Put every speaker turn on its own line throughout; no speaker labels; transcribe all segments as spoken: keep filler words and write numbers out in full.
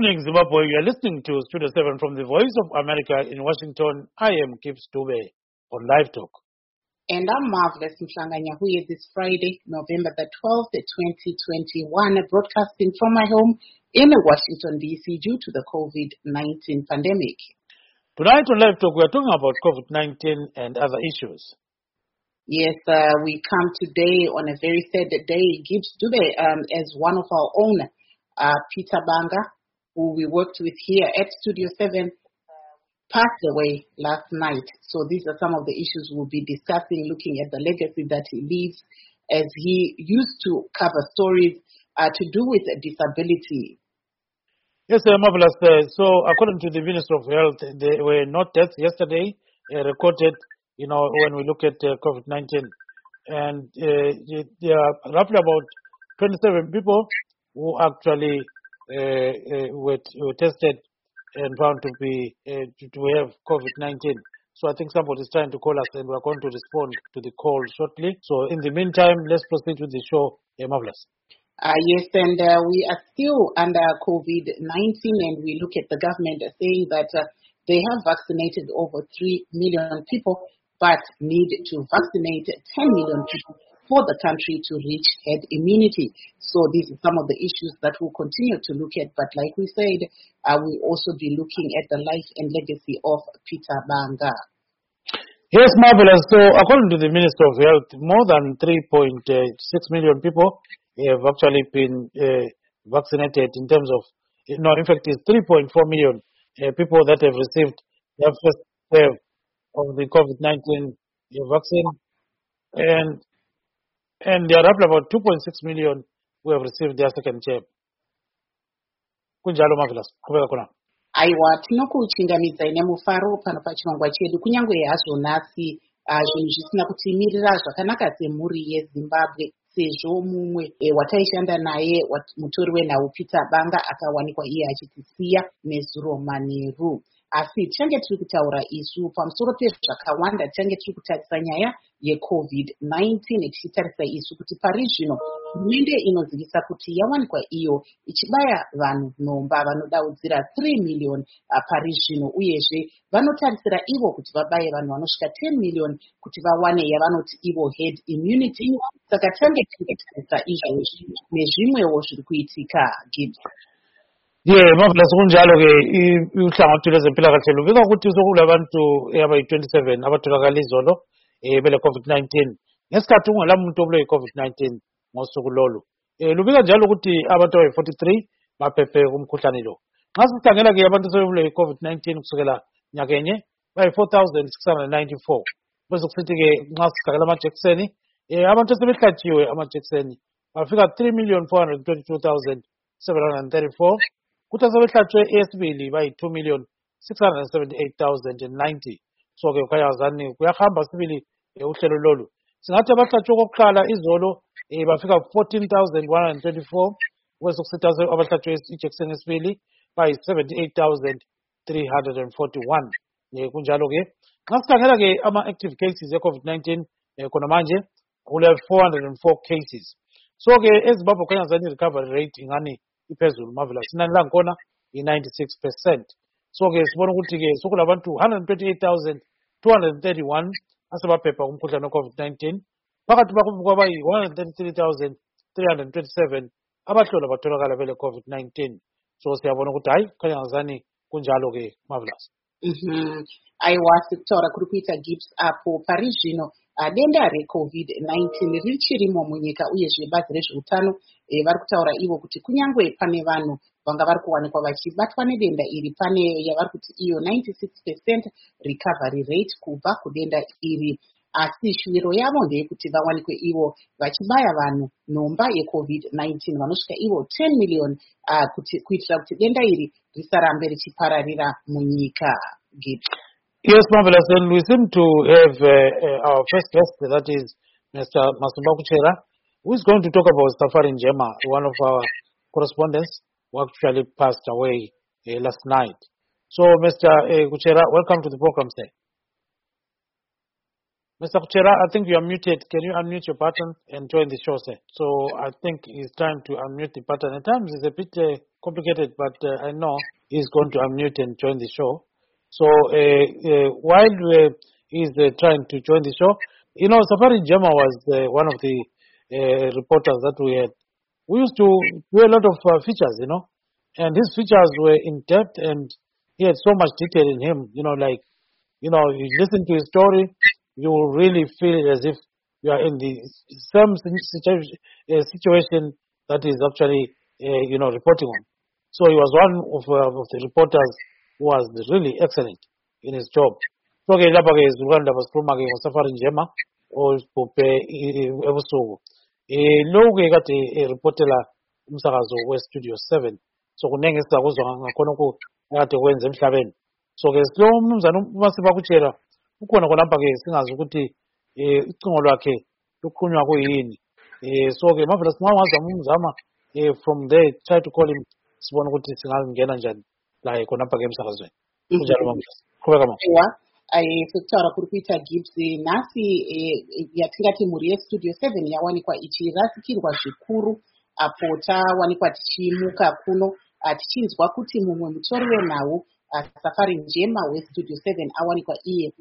evening, Zimbabwe. You are listening to Studio seven from the Voice of America in Washington. I am Gibbs Dube on Live Talk.
And I'm Marvelous Mhlanganya, who is this Friday, November the twelfth, twenty twenty-one, broadcasting from my home in Washington, D C due to the COVID nineteen pandemic.
Tonight on Live Talk, we are talking about COVID nineteen and other issues.
Yes, uh, we come today on a very sad day. Gibbs Dube, um, as one of our own, uh, Peter Banga, who we worked with here at Studio seven, passed away last night. So these are some of the issues we'll be discussing, looking at the legacy that he leaves, as he used to cover stories uh, to do with disability.
Yes, uh, Marvelous. Uh, so according to the Ministry of Health, there were no deaths yesterday uh, recorded, you know, when we look at uh, COVID nineteen. And uh, there are roughly about twenty-seven people who actually uh, uh, were, were tested and found to be uh, to, to have COVID nineteen. So I think somebody is trying to call us, and we're going to respond to the call shortly. So in the meantime, let's proceed with the show. Uh, Marvelous.
Uh, yes, and uh, we are still under COVID nineteen, and we look at the government saying that uh, they have vaccinated over three million people, but need to vaccinate ten million people for the country to reach herd immunity. So these are some of the issues that we'll continue to look at. But like we said, uh, we'll also be looking at the life and legacy of Peter Banga.
Yes, Marvelous. So according to the Minister of Health, more than three point six million people have actually been uh, vaccinated in terms of, no, in fact, it's three point four million uh, people that have received their first wave of the COVID nineteen vaccine. And And there are roughly about two point six million who have received their second jab. Kunjalo Marvelous. Kubeka kuna.
Aiwa, tinokuchingamidza ine mufaro pano pachirongwa chedu, kunyange hazvo nhasi uh, zvinhu zvisina kutimirira zvakanaka semhuri yeZimbabwe, sezvo mumwe e, wataishanda naye mutori wenhau Peter Banga akawanikwa iye achitisiya nezuro manheru. Asi tichange tiri kutaura isu pamusoro pezvakawanda, tichange tiri kutarisa nyaya yeCovid nineteen, tichitarisa isu kuti pari zvino hurumende inozivisa kuti yawanikwa iyo ichibaya vanhu nhomba vanodaudzira three million uh, pari zvino, uyezve vanotarisira ivo kuti vabaye vanhu vanosvika ten million kuti vawane yavanoti ivo herd immunity. Saka tichange tiri kutarisa izvozvi nezvimwewo zviri kuitika. Gibbs.
Yeah, Marvelous. Kunjalo ke uhlangothi lwezempilakahle lubika ukuthi sokulabantu abayi twenty-seven abatholakala izolo eh bele COVID nineteen. Ngesikhathi ungela muntu obule COVID nineteen ngosuku lolu. Eh lubika njalo ukuthi abantu abayi forty-three baphephe kumkhuhlane lo. Nxa sikhangela ke abantu sebule COVID nineteen kusukela nyakenye bayi four thousand six hundred ninety-four. Bese kusithi ke nxa sikhangela amajekiseni eh abantu sebehlatshiwe amajekiseni bafika three million four hundred twenty-two thousand seven hundred thirty-four. Kuthi asebehlatshwe eyesibili bayi two million six hundred seventy-eight thousand ninety. So ke kuyazani kuyahamba sibili uhlelo lolu. Singathi abahlatshwe kokuqala izolo eh bafika fourteen thousand one hundred twenty-four, kwesekusithi abahlatshwe ijekiseni yesibili bayi seventy-eight thousand three hundred forty-one. Eh kunjalo ke nxa sikhangela ke ama active cases ye-COVID nineteen eh khona manje kule four hundred four cases. So ke eZimbabwe kuyazani recovery rate ingani iphezulu. Marvelous. Inani langkhona i ninety-six percent. So ke sibona ukuthi ke sokulabantu one hundred twenty-eight thousand two hundred thirty-one asebaphepha kumkhuhlane weCovid nineteen. Phakathi kwabayi one hundred thirty-three thousand three hundred twenty-seven abahlola batholakala bele COVID nineteen. So siyabona ukuthi hayi khanyazani kunjalo ke. Marvelous.
Mhm. Aiwasi kutaura kuri kuita Gibbs apo pari zvino uh, denda reCovid nineteen richirimo munyika, uyezve bazi rezveutano e, vari kutaura ivo kuti kunyangwe pane vanhu vanga vari kuwanikwa vachibatwa nedenda iri, pane yavari kuti iyo ninety-six percent recovery rate kubva kudenda iri. Asi shuviro yavo ndeyekuti vawanikwe ivo vachibaya vanhu nhomba yeCovid nineteen vanosvika ivo ten million uh, kuti kuitira kuti denda iri risarambe richipararira munyika. Gibbs.
Yes, Marvelous. And we seem to have uh, uh, our first guest, that is Mister Masumba Kuchera, who is going to talk about Safari Njema, one of our correspondents who actually passed away uh, last night. So, Mister Uh, Kuchera, welcome to the program, sir. Mister Kuchera, I think you are muted. Can you unmute your button and join the show, sir? So I think it's time to unmute the button. At times it's a bit uh, complicated, but uh, I know he's going to unmute and join the show. So uh, uh, while uh, he's uh, trying to join the show, you know, Safari Njema was uh, one of the uh, reporters that we had. We used to do a lot of uh, features, you know, and his features were in depth and he had so much detail in him, you know, like, you know, you listen to his story, you will really feel as if you are in the same situation, uh, situation that is actually, uh, you know, reporting on. So he was one of, uh, of the reporters who was really excellent in his job. So ke lapha ke izilukanda basikhuluma ke ngoSafari Njema obhubhe ebusuku. Eh lo ke kade ereportela umsakazo we-Studio seven. So kunenge sizakuzwa ngakhona ku kade kwenza emhlabeni. So ke lo mnumzana uMasiba Kuchera ukhona khonapha ke singazi ukuthi eh icingo lwakhe lukhulunywa kuyini. Eh so ke mavela singazama umzama eh from there try to call him sibone ukuthi singangena njani la khonapha ke emsakazweni. Kunjalo mavela. Qhubeka mama.
Sekutaura kuri kuita Gibbs nhasi yatingati mhuri yeStudio seven yawanikwa ichirasikirwa zvikuru apo tawanikwa tichimuka kuno tichinzwa kuti mumwe mutori wenhau Safari Njema weStudio seven awanikwa iye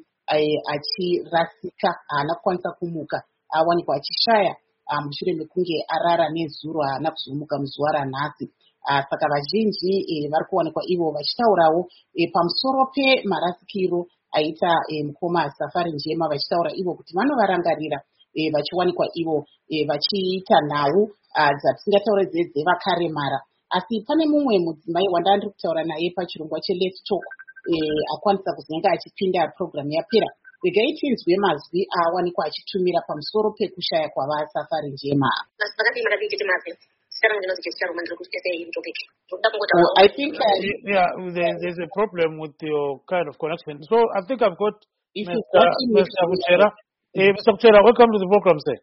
achirasika, haana kukwanisa kumuka, awanikwa achishaya mushure mekunge arara nezuro, haana kuzomuka muzuva ranhasi. Saka vazhinji vari kuwanikwa ivo vachitaurawo pamusoro pemarasikiro aita mukoma Safari Njema, vachitaura ivo kuti vanovarangarira vachiwanikwa ivo vachiita nhau dzatisingataure dzevakaremara. Asi pane mumwe mudzimai wanda ndiri kutaura naye pachirongwa cheLet's Talk akwanisa kuzenge achipinda program yapera. Regai tinzwe mazwi awanikwa achitumira pamusoro pekushaya kwava Safari Njema. Well, I think uh,
yeah, there's, there's a problem with your kind of connection. So I think I've got
if
Mister Mister Kuchera. Hey, Mister Kuchera, welcome to the program, sir.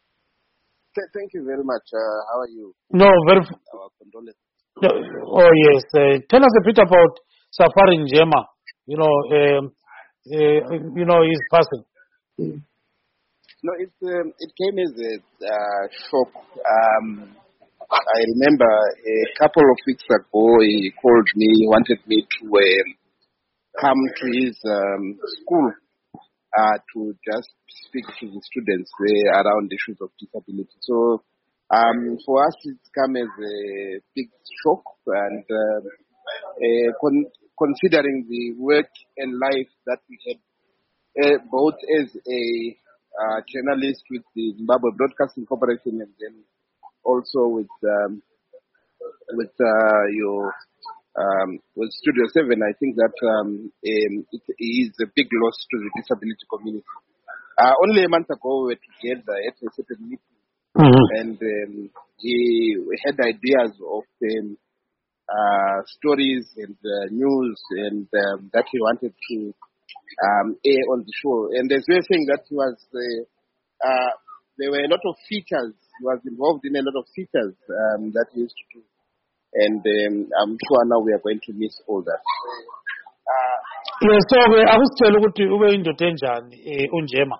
Thank you very much. Uh, how are you?
No, very.
Our condolences.
No, oh yes. Uh, tell us a bit about Safari Njema. You know, um, uh, you know his person.
Mm. No, it um, it came as a uh, shock. Um, I remember a couple of weeks ago he called me. He wanted me to um, come to his um, school uh, to just speak to the students uh, around issues of disability. So um, for us, it's come as a big shock, and uh, uh, con- considering the work and life that we had, uh, both as a uh, journalist with the Zimbabwe Broadcasting Corporation and then also with um, with uh, your um, with Studio seven, I think that um, um, it is a big loss to the disability community. Uh, only a month ago, we were together at a certain meeting, mm-hmm. and um, he had ideas of um, uh, stories and uh, news, and um, that he wanted to um, air on the show. And as we were saying, that he was uh, uh, there were a lot of features. He was involved in a lot of features um, that he used to do. And um, I'm sure now we are going to miss all that.
Uh, yes, so akusitshela ukuthi ube indoda enjani uNjema.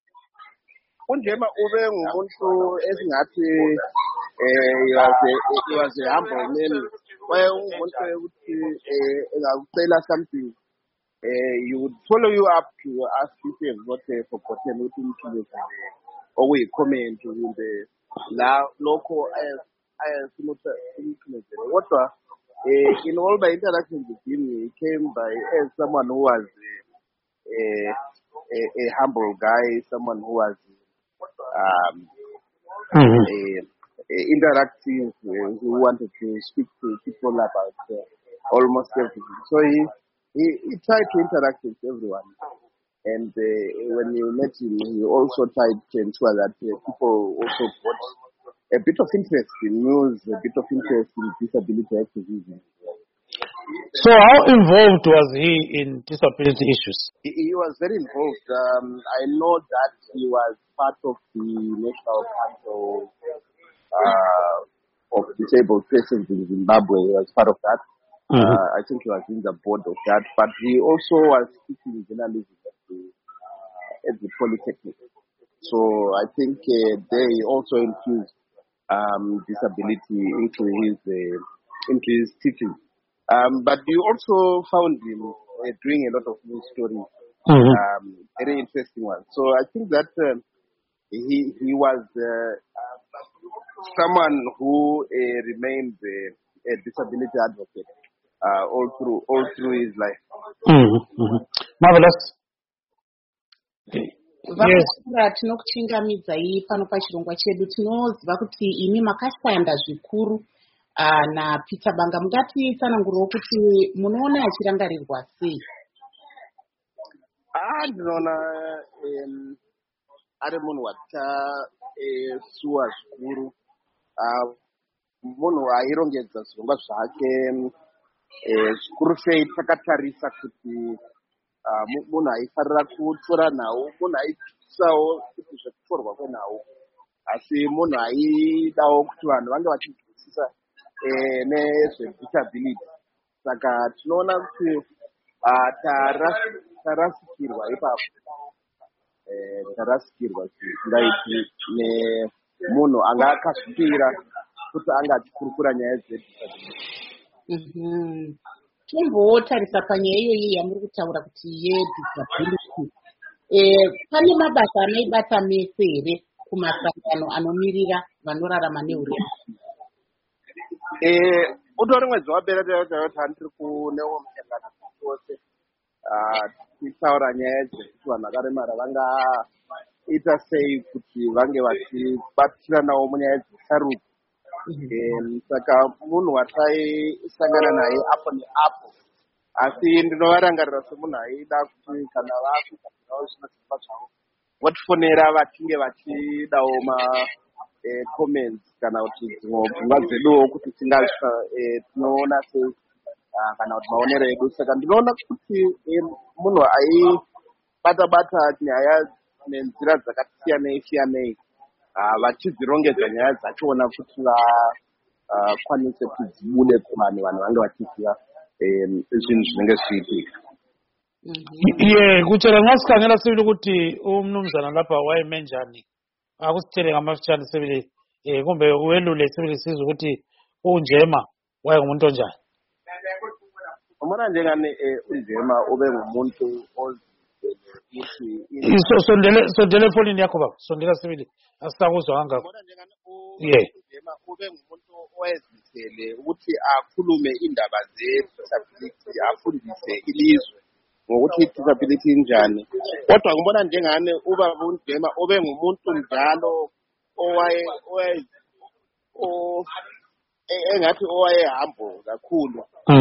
uNjema ube ngumuntu esingathi eh he was a, he was a humble man. Waye umuntu ukuthi engakucela something eh he would follow you up to ask if you have got forgotten ukuthi umthule okuyi comment kumbe la lokho ayasumuthi umthule kodwa in all my interactions with him, he came by as someone who was a, a, a humble guy, someone who was um, mm-hmm. a, a interactive, uh, who wanted to speak to people about uh, almost everything. So he, he, he tried to interact with everyone. And uh, when you met him, he also tried to ensure that uh, people also got a bit of interest in news, a bit of interest in disability activism.
So how involved was he in disability issues?
He, he was very involved. Um, I know that he was part of the National Council uh, of Disabled Persons in Zimbabwe. He was part of that. Mm-hmm. Uh, I think he was in the board of that. But he also was teaching journalism at the, at the Polytechnic. So I think uh, they also infused um, disability into his uh, into his teaching. Um, but you also found him uh, doing a lot of new stories,
Mm-hmm.
um, very interesting ones. So I think that uh, he he was uh, someone who uh, remained uh, a disability advocate uh, all through all through his life.
Mm-hmm. Mm-hmm. Marvelous. Okay. Yes.
vakura tinokuchingamidzai pano pachirongwa chedu. Tinoziva kuti imi makashanda zvikuru uh, naPeter Banga. Mungatitsanangurirawo kuti munoona achirangarirwa sei?
Ah, ndinoona um, ari munhu wataisuwa zvikuru, uh, munhu airongedza zvirongwa zvake zvikuru sei. Takatarisa kuti uh, munhu aifarira kutora nhau, munhu aidzidzisawo kuti zvekutorwa kwenhau, asi munhu aidawo kuti vanhu vange vachizwisisa eh, nezvedisability. Saka tinoona kuti uh, tarasikirwa ipapo, eh, tarasikirwa zvisingaiti nemunhu anga akazvipira kuti anga achikurukura nyaya dzedisability.
Mm-hmm. Tombotarisa panyaya iyoyi yamuri kutaura kuti yedisability, eh, pane mabasa anoibata mese here kumasangano anomirira vanorarama neurema?
Eh, utori mwedzi wapera taita tiri kunewo musangano wose tichitaura nyaya dzekuti vanhu vakaremara vangaita sei kuti vange vachibatiranawo munyaya dzesarudzo. Saka munhu wataisangana naye apo neapo, asi ndinovarangarira semunhu aida kuti kana vakugairawo zvinoziva zvavo votifonera vachinge vachidawo ma comments kana kuti dzimwe pfungwa dzeduwo kuti tinoona sei kana kuti maonero edu. Saka ndinoona kuti munhu aibata-bata nyaya nenzira dzakasiyanei siyanei, vachidzirongedza nyaya dzachona kuti vakwanise kuti dzibude kuvanhu, vanhu vange vachiziva zvinhu zvinenge zvichiitika.
Iye kuchera mwasikangela sibili kuti umnumzana lapha waime njani akusitheleka amafitshane sibili eh kumbe uwelule sibili sizwe ukuthi unjema wayengumuntu onjani?
Umona njengani unjema ube ngumuntu ozithi
sondele sondele efonini yakho baba, sondela sibili asisakuzwa kangako.
Umona njengani
yeah
unjema ube ngumuntu owezimisele ukuthi akhulume indaba ze-disability, afundise ilizwe ngokuthi i-disability injani. Kodwa ngibona njengani uba unjema ube ngumuntu njalo owaye engathi owayehambo kakhulu,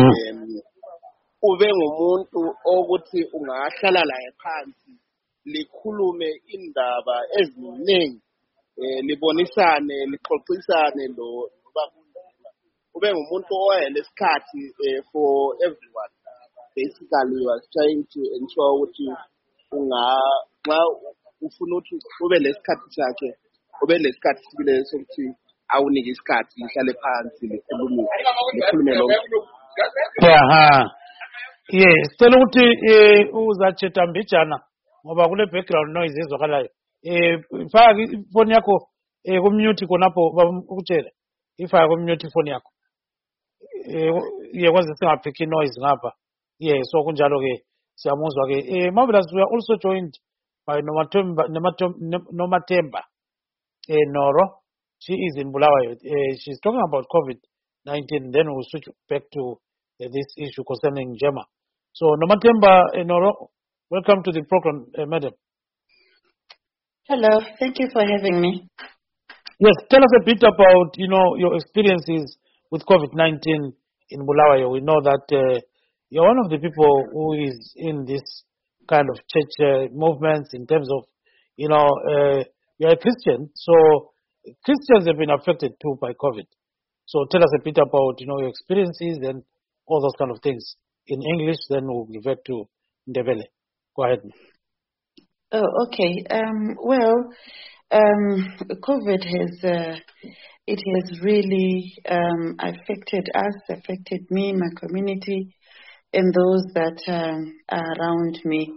ube ngumuntu okuthi ungahlala laye phansi likhulume indaba eziningi, libonisane lixoxisane lo ube ngumuntu owayelesikhathi for everyone. Basically was trying to ensure ukuthi unga xa ufuna ukuthi ube lesikhathi sakhe, ube lesikhathi sibile sokuthi awunike isikhathi lihlale phansi likhulume likhulume lonke.
Aha. Yes, sicela ukuthi uzathetha mbijana ngoba kule background noise ezwakalayo. Eh faka ifoni yakho eh kumute khonapho ukutshela. Ifaka kumute ifoni yakho. Eh yekwazi singaphiki noise ngapha. Yeah, so kunjalo ke siyamuzwa ke. Eh Marvelous, we are also joined by Nomatemba Nomatemba eh Noro. She is in Bulawayo. Uh, she's talking about COVID nineteen. Then we'll switch back to uh, this issue concerning Jema. So Nomatemba uh, Noro, welcome to the program, uh, madam.
Hello, thank you for having me.
Yes, tell us a bit about, you know, your experiences with COVID nineteen in Bulawayo. We know that uh, you're one of the people who is in this kind of church uh, movements in terms of, you know, uh, you're a Christian, so Christians have been affected too by COVID. So tell us a bit about, you know, your experiences and all those kind of things in English, then we'll revert to Ndebele. Go ahead.
Oh, okay. Um, well, um, COVID has, uh, it has really um, affected us, affected me, my community, and those that um, are around me.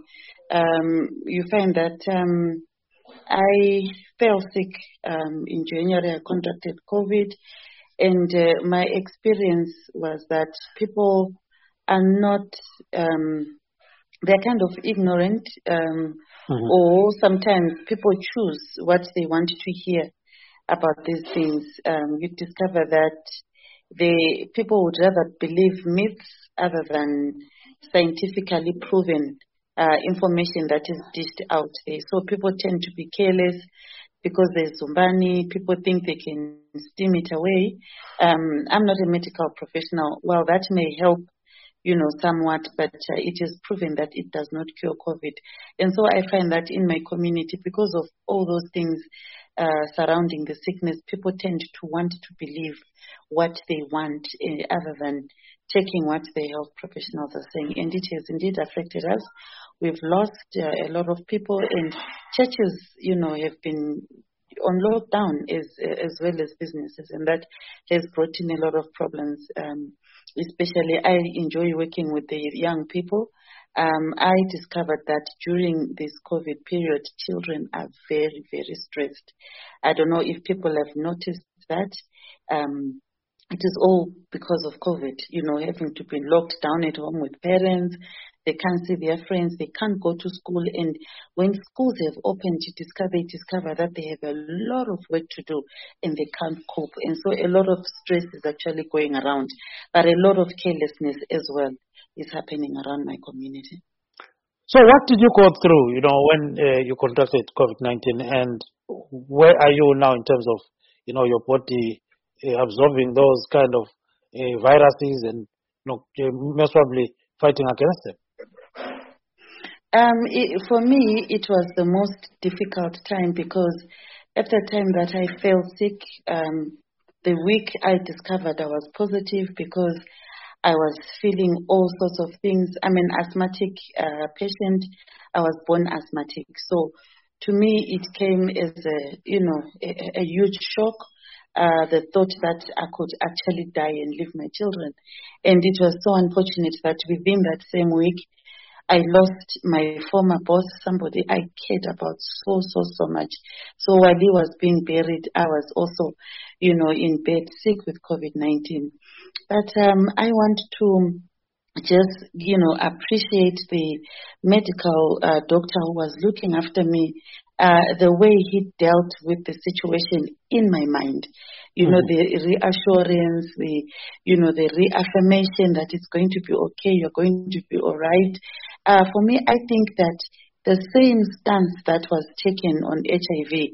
um, you find that um, I fell sick um, in January. I contracted COVID, and uh, my experience was that people are not, um, they're kind of ignorant, um, mm-hmm. or sometimes people choose what they want to hear about these things. Um, you discover that the people would rather believe myths other than scientifically proven uh, information that is dished out there. So people tend to be careless because there's Zumbani. People think they can steam it away. Um, I'm not a medical professional. Well, that may help, you know, somewhat, but uh, it is proven that it does not cure COVID. And so I find that in my community, because of all those things uh, surrounding the sickness, people tend to want to believe what they want uh, other than taking what the health professionals are saying. And it has indeed affected us. We've lost uh, a lot of people, and churches, you know, have been on lockdown as as well as businesses, and that has brought in a lot of problems. Um, especially, I enjoy working with the young people. Um, I discovered that during this COVID period, children are very, very stressed. I don't know if people have noticed that. Um, it is all because of COVID, you know, having to be locked down at home with parents. They can't see their friends. They can't go to school. And when schools have opened, you discover, they discover that they have a lot of work to do and they can't cope. And so a lot of stress is actually going around. But a lot of carelessness as well is happening around my community.
So what did you go through, you know, when uh, you contracted COVID nineteen, and where are you now in terms of, you know, your body uh, absorbing those kind of uh, viruses and, you know, most probably fighting against them?
Um, it, for me, it was the most difficult time because at the time that I fell sick, um, the week I discovered I was positive because I was feeling all sorts of things. I'm an asthmatic uh, patient. I was born asthmatic. So to me, it came as a, you know, a, a huge shock. Uh, the thought that I could actually die and leave my children. And it was so unfortunate that within that same week, I lost my former boss, somebody I cared about so, so, so much. So while he was being buried, I was also, you know, in bed sick with COVID nineteen. But um, I want to just, you know, appreciate the medical uh, doctor who was looking after me, uh, the way he dealt with the situation in my mind. You mm-hmm. know, the reassurance, the, you know, the reaffirmation that it's going to be okay, you're going to be all right. Uh, for me, I think that the same stance that was taken on H I V,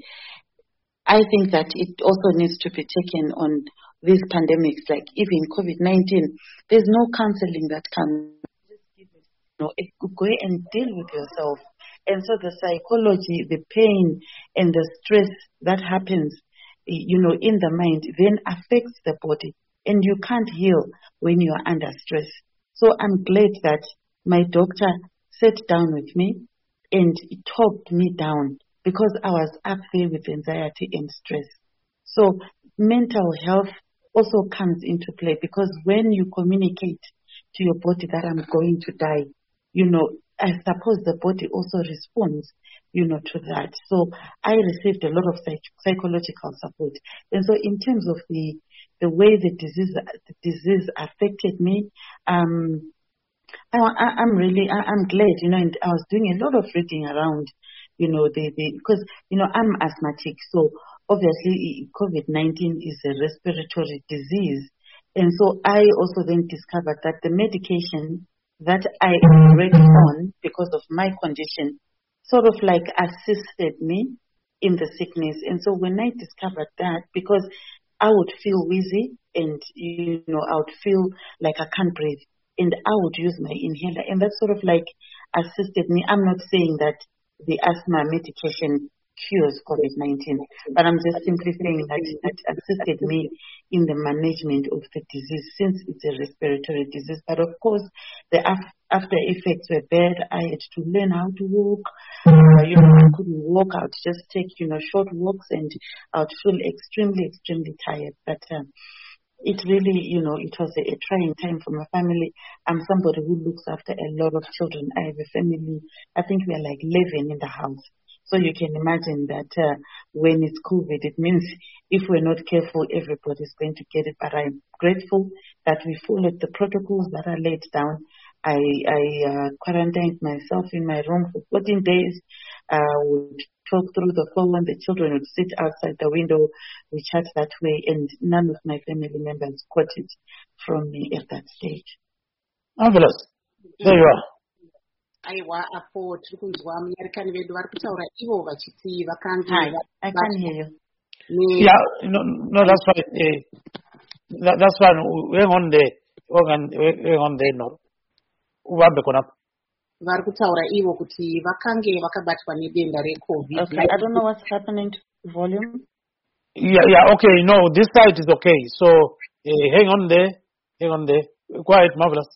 I think that it also needs to be taken on these pandemics, like even COVID nineteen. There's no counseling that can just give it, you know, it, go and deal with yourself. And so the psychology, the pain, and the stress that happens, you know, in the mind then affects the body, and you can't heal when you are under stress. So I'm glad that my doctor sat down with me and talked me down because I was up there with anxiety and stress. So mental health also comes into play because when you communicate to your body that I'm going to die, you know, I suppose the body also responds, you know, to that. So I received a lot of psych- psychological support. And so in terms of the the way the disease the disease affected me, um, I, I, I'm really I, I'm glad, you know, and I was doing a lot of reading around, you know, the the because you know I'm asthmatic, so obviously COVID nineteen is a respiratory disease, and so I also then discovered that the medication that I am already on because of my condition sort of like assisted me in the sickness. And so when I discovered that, because I would feel wheezy and, you know, I would feel like I can't breathe, and I would use my inhaler, and that sort of like assisted me. I'm not saying that the asthma medication cures COVID nineteen, but I'm just simply saying that it assisted me in the management of the disease since it's a respiratory disease. But of course, the af- after effects were bad. I had to learn how to walk. Uh, you know, I couldn't walk. I would just take, you know, short walks, and I would feel extremely, extremely tired. But um, it really, you know, it was a, a trying time for my family. I'm somebody who looks after a lot of children. I have a family. I think we are like eleven in the house. So you can imagine that uh, when it's COVID, it means if we're not careful, everybody's going to get it. But I'm grateful that we followed the protocols that are laid down. I, I uh, quarantined myself in my room for fourteen days. I uh, would talk through the phone. The children would sit outside the window. We chat that way, and none of my family members caught it from me at that stage.
Marvelous. There you are.
Aiwa apo tiri kunzwa munyarikani vedu vari kutaura ivo vachiti vakange.
Hi, I can hear you.
Yeah, no, no, that's fine. Uh, that, that's fine. Hang on there. Hang on there, no. Uvambe kona.
Vari kutaura ivo kuti vakange vakabatwa nedenda reCOVID.
Okay, I don't know what's happening to the volume.
Yeah, yeah, okay. No, this side is okay. So, uh, hang on there. Hang on there. Quiet, Marvelous.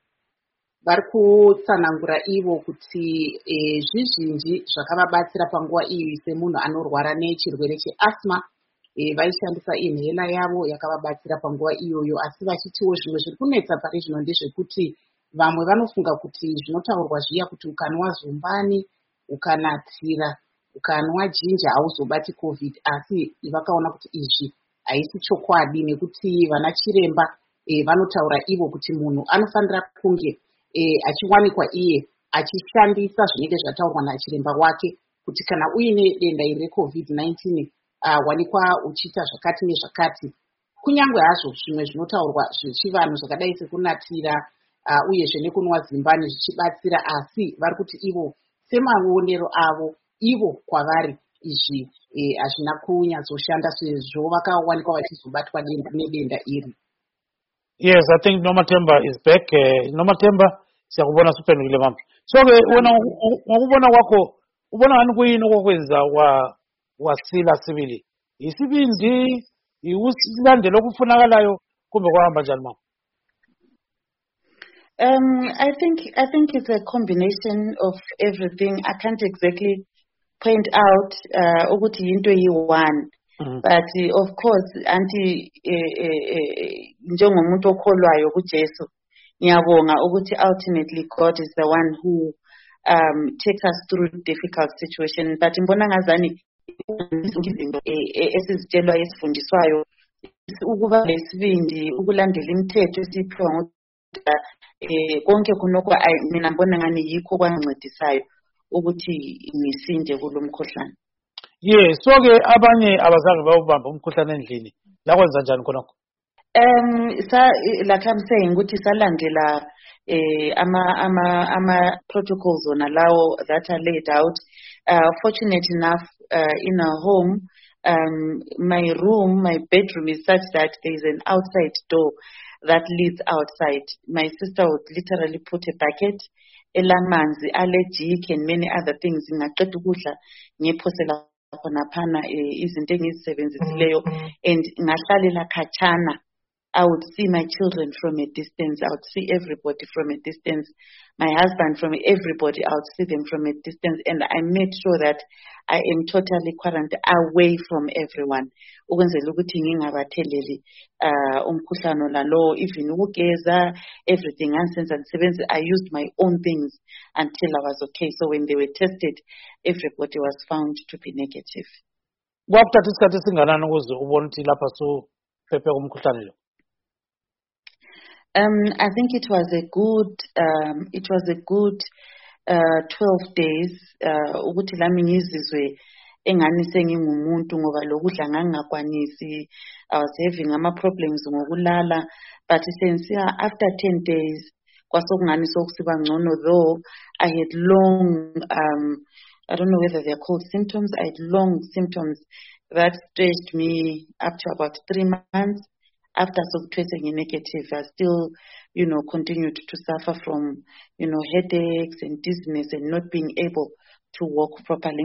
Vari kutsanangura ivo kuti e, zvizhinji zvakavabatsira panguva iyi semunhu anorwara nechirwere cheasthma e, vaishandisa inhela yavo yakavabatsira panguva iyoyo, asi vachitiwo zvimwe zviri kunetsa pari zvino ndezvekuti vamwe vanofunga kuti zvinotaurwa zviya kuti ukanwa zumbani, ukanatira, ukanwa jinja hauzobati COVID, asi vakaona kuti izvi haisi chokwadi nekuti vana chiremba e, vanotaura ivo kuti munhu anofanira kunge E, achiwanikwa iye achishandisa zvinenge zvataurwa nachiremba wake kuti kana uine denda iri reCOVID nineteen uh, wanikwa uchiita zvakati nezvakati, kunyange hazvo zvimwe zvinotaurwa zvechivanhu zvakadai sekunatira uh, uyezve nekunwa zimbani zvichibatsira, asi vari kuti ivo semaonero avo ivo kwavari izvi hazvina e, kunyatsoshanda sezvo vakawanikwa vachizobatwa nedenda iri.
Yes, I think Nomatemba is back. Uh, Nomatemba siyakubona suphendukile mama. So ke wena ngokubona kwakho ubona ngani kuyini okwenza wa wasila sibili? Isibindi iwusilandela okufunakalayo kumbe kwahamba njani mama?
Um I think I think it's a combination of everything. I can't exactly point out uh ukuthi into yi-one. Mm-hmm. But uh, of course anti njengomuntu okholwayo kuJesu ngiyabonga ukuthi ultimately God is the one who um takes us through difficult situation. But imbona ngazani izinto esizitshelwa esifundiswayo ukuba lesibindi, ukulandela imithetho esiphiwa ngokuthi eh konke kunokho mina ngibona ngani yikho kwancedisayo ukuthi ngisinde kulomkhohlane.
Yeah, so ke abanye abazange bawubamba umkhuhlane endlini la kwenza njani khonokho?
Um sa like I'm saying ukuthi salandela eh ama ama ama protocols on lawo that are laid out. Uh, fortunate enough uh, in our home, um my room, my bedroom is such that there is an outside door that leads outside. My sister would literally put a bucket elamanzi, allergic and many other things ngaqeda ukudla ngephosela khona phana izinto engizisebenzisileyo and ngahlalela khatshana. I would see my children from a distance. I would see everybody from a distance. My husband from everybody. I would see them from a distance. And I made sure that I am totally quarantined away from everyone. Ukwenzela ukuthi ngingabatheleli umkhuhlane lalo, even ukugeza, everything. I used my own things until I was okay. So when they were tested, everybody was found to be negative.
Kwakuthatha isikhathi esinganani ukuze ubone ukuthi lapha so phephe umkhuhlane lo?
Um, I think it was a good, um, it was a good uh, twelve days. Ukuthi lami ngizizwe engani sengingumuntu ngoba lokudla ngangakwanisi. I was having ama problems ngokulala, but since yeah, after ten days, kwasokungani sokusiba ngcono, though I had long, um, I don't know whether they're called symptoms. I had long symptoms that stretched me up to about three months. After testing negative, I still, you know, continued to suffer from, you know, headaches and dizziness and not being able to walk properly.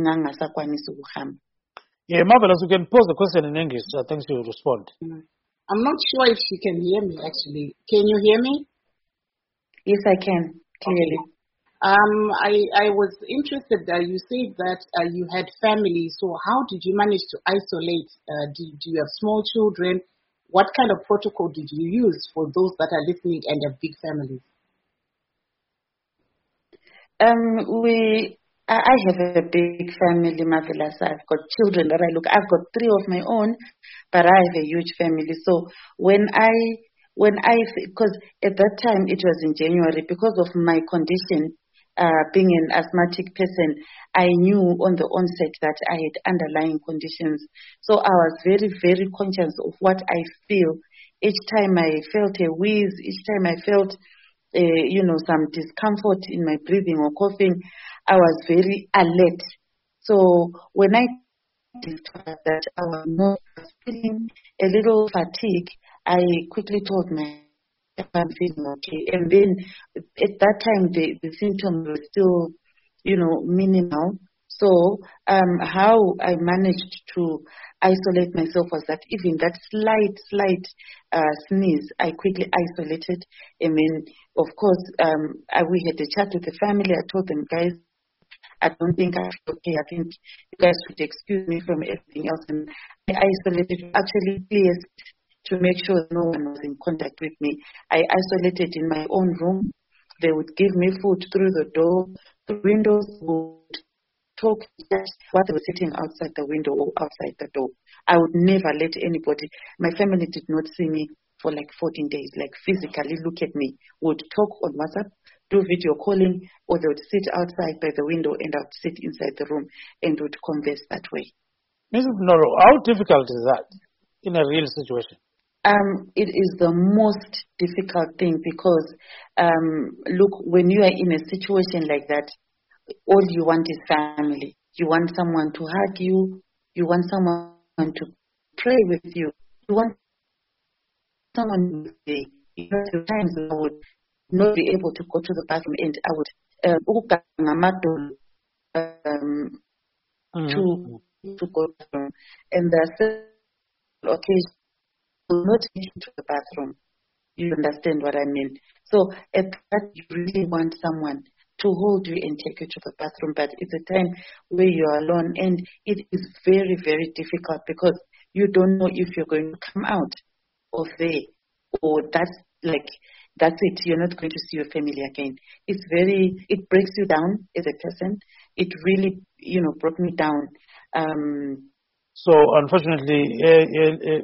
Yeah, Marvelous, you can pose the question in English. I think she will respond.
Mm. I'm not sure if she can hear me, actually. Can you hear me?
Yes, I can, clearly.
Okay. Um, I, I was interested that you said that uh, you had family. So how did you manage to isolate? Uh, do, do you have small children? what kind of protocol did you use for those that are listening and have big families?
Um, we, I I have a big family, Marvelous. I've got children that I look. I've got three of my own, but I have a huge family. So when I, when I, because at that time it was in January, because of my condition, uh, being an asthmatic person, I knew on the onset that I had underlying conditions. So I was very, very conscious of what I feel. Each time I felt a wheeze, each time I felt Uh, you know, some discomfort in my breathing or coughing, I was very alert. So when I discovered that I was not feeling a little fatigue, I quickly told my I'm feeling okay. And then at that time, the, the symptoms were still, you know, minimal. So um, how I managed to isolate myself was that even that slight, slight uh, sneeze, I quickly isolated. I mean, of course, um, I, we had a chat with the family. I told them, guys, I don't think I'm okay. I think you guys should excuse me from everything else. And I isolated actually clearest to make sure no one was in contact with me. I isolated in my own room. They would give me food through the door. The windows would talk just what they were sitting outside the window or outside the door. I would never let anybody. My family did not see me for like fourteen days, like physically look at me, would talk on WhatsApp, do video calling, or they would sit outside by the window and I would sit inside the room and would converse that way.
Missus Noro, how difficult is that in a real situation?
Um, it is the most difficult thing because, um, look, when you are in a situation like that, all you want is family. You want someone to hug you. You want someone to pray with you. You want someone to say, you know, sometimes I would not be able to go to the bathroom and I would uh, um,
Mm-hmm.
to to go to the bathroom. And there's certain occasions will not get to the bathroom. You understand what I mean? So at that, you really want someone to hold you and take you to the bathroom, but it's a time where you are alone, and it is very, very difficult because you don't know if you're going to come out of there, or that's like, that's it, you're not going to see your family again. It's very, it breaks you down as a person. It really, you know, broke me down. Um,
so unfortunately, uh, uh, uh,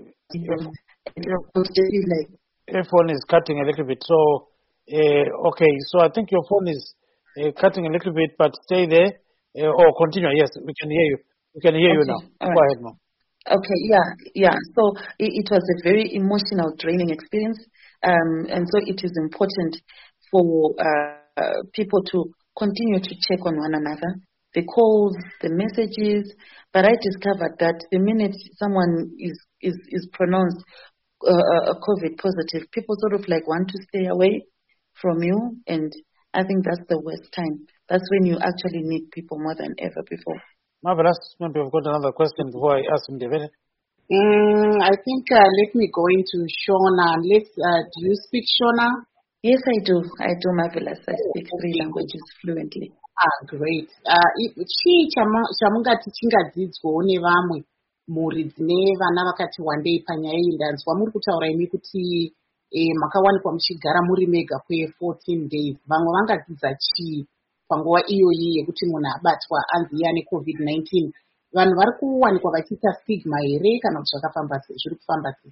like,
your phone is cutting a little bit. So, uh, okay, so I think your phone is Uh, cutting a little bit, but stay there uh, or continue. Yes, we can hear you. We can hear
okay.
you now.
All
Go
right.
ahead, Mom.
Okay, yeah, yeah. So it, it was a very emotional, draining experience, um, and so it is important for uh, uh, people to continue to check on one another, the calls, the messages. But I discovered that the minute someone is is is pronounced uh, a COVID positive, people sort of like want to stay away from you, and I think that's the worst time. That's when you actually need people more than ever before.
Marvelous. Maybe I've got another question before I ask him, David.
Mm, I think uh, let me go into Shona. Let's, uh, do you speak Shona?
Yes, I do. I do, Marvelous. I speak three languages fluently.
Ah, great. Uh, chii chamungati chingadzidzwawo nevamwe mhuri dzine vana vakati wandei panyaya iyi? Ndanzwa muri kutaura imi kuti eh, makawanikwa muchigara muri mega kwe-fourteen days. Vamwe vangadzidza chii panguva iyoyi yekuti munhu abatwa anzi iye ane covid nineteen? Vanhu vari kuwanikwa vachiita stigma here kana kuti zvakafamba sei, zviri kufamba sei?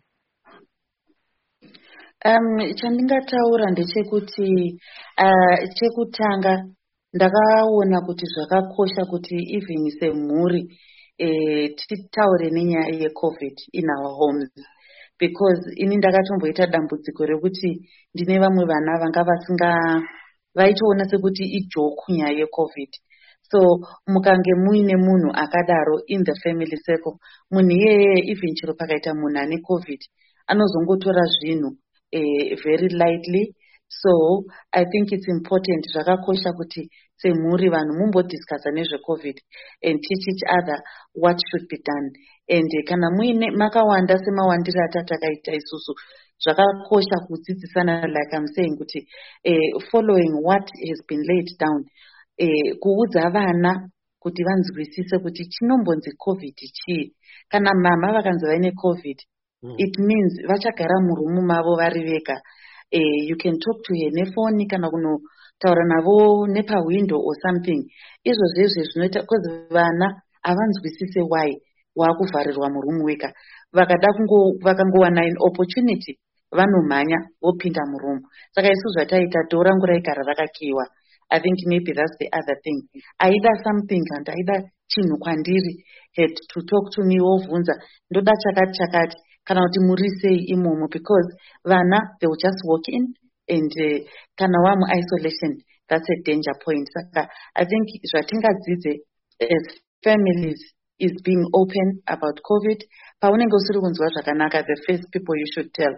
Um, chandingataura ndechekuti uh, chekutanga ndakaona kuti zvakakosha kuti even semhuri eh, titaure nenyaya yecovid in our homes, because ini ndakatomboita dambudziko rekuti ndine vamwe vana vanga vasinga vaitoona sekuti ijoku nyaya yecovid. So mukange muine munhu akadaro in the family circle, munhu iyeye even chero pakaita munhu ane covid anozongotora zvinhu eh, very lightly. So I think it's important, zvakakosha kuti semhuri vanhu mumbodiscussa nezvecovid and teach each other what should be done. And kana muine makawanda semawandiro atatakaita isusu, zvakakosha kudzidzisana, like I'm saying, kuti eh, following what has been laid down, eh, kuudza vana kuti vanzwisise kuti chinombonzi covid chii. Kana mama vakanzi vaine covid, Mm. It means vachagara murumu mavo vari vega. Uh, you can talk to her nefoni kana kuno taura navo nepa window or something. Izvo zvezvo zvinoita because vana havanzwisise why wakuvharirwa murumu wega. Vakada kungo vakangowana an opportunity vanomhanya vopinda murumu. Saka isu zvataita dho rangu raigara rakakiwa. I think maybe that's the other thing. Either something and either chinhu kwandiri had to talk to me wovhunza ndoda chakati chakati kana kuti muri sei imomo, because vana they will just walk in and uh, kana wamu isolation, that's a danger point. Saka I think zvatingadzidze as families is being open about COVID. Paunenge usiri kunzwa zvakanaka, the first people you should tell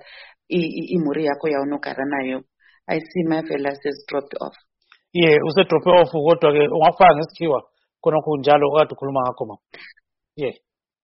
imhuri yako yaunogara nayo. I see Marvelous has dropped off.
Yeah, use drop off kodwa ke ungafaka ngesikhiwa khona kunjalo okade ukhuluma ngakho ma. Yeah.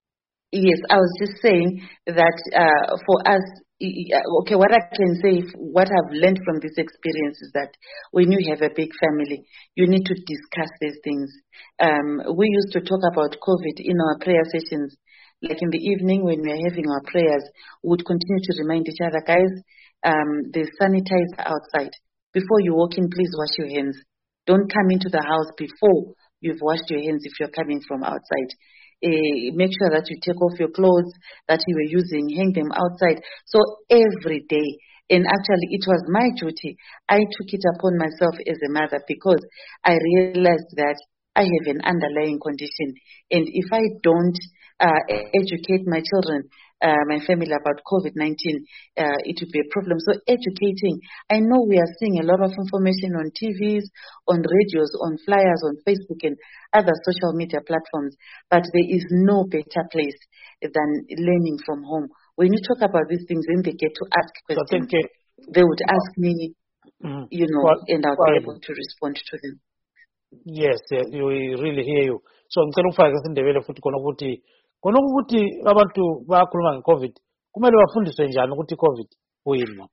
Yes, I was just saying that uh, for us, okay, what I can say, what I've learned from this experience is that when you have a big family, you need to discuss these things. Um, we used to talk about COVID in our prayer sessions. Like in the evening when we are having our prayers, we would continue to remind each other, guys, um, there's sanitizer outside. Before you walk in, please wash your hands. Don't come into the house before you've washed your hands if you're coming from outside. Uh, make sure that you take off your clothes that you were using, hang them outside. So every day, and actually it was my duty. I took it upon myself as a mother because I realized that I have an underlying condition. And if I don't uh, educate my children, uh, my family about COVID nineteen, uh, it would be a problem. So educating, I know we are seeing a lot of information on T Vs, on radios, on flyers, on Facebook and other social media platforms, but there is no better place than learning from home. When you talk about these things, when they get to ask questions, so they would ask me, mm, you know, well, and I'll well, be able to respond to them.
Yes, yes, we really hear you. So ngicela ufake isindebele futhi khona ukuthi khona ukuthi abantu bayakhuluma ngeCovid kumele bafundiswe njani ukuthi iCovid kuyini.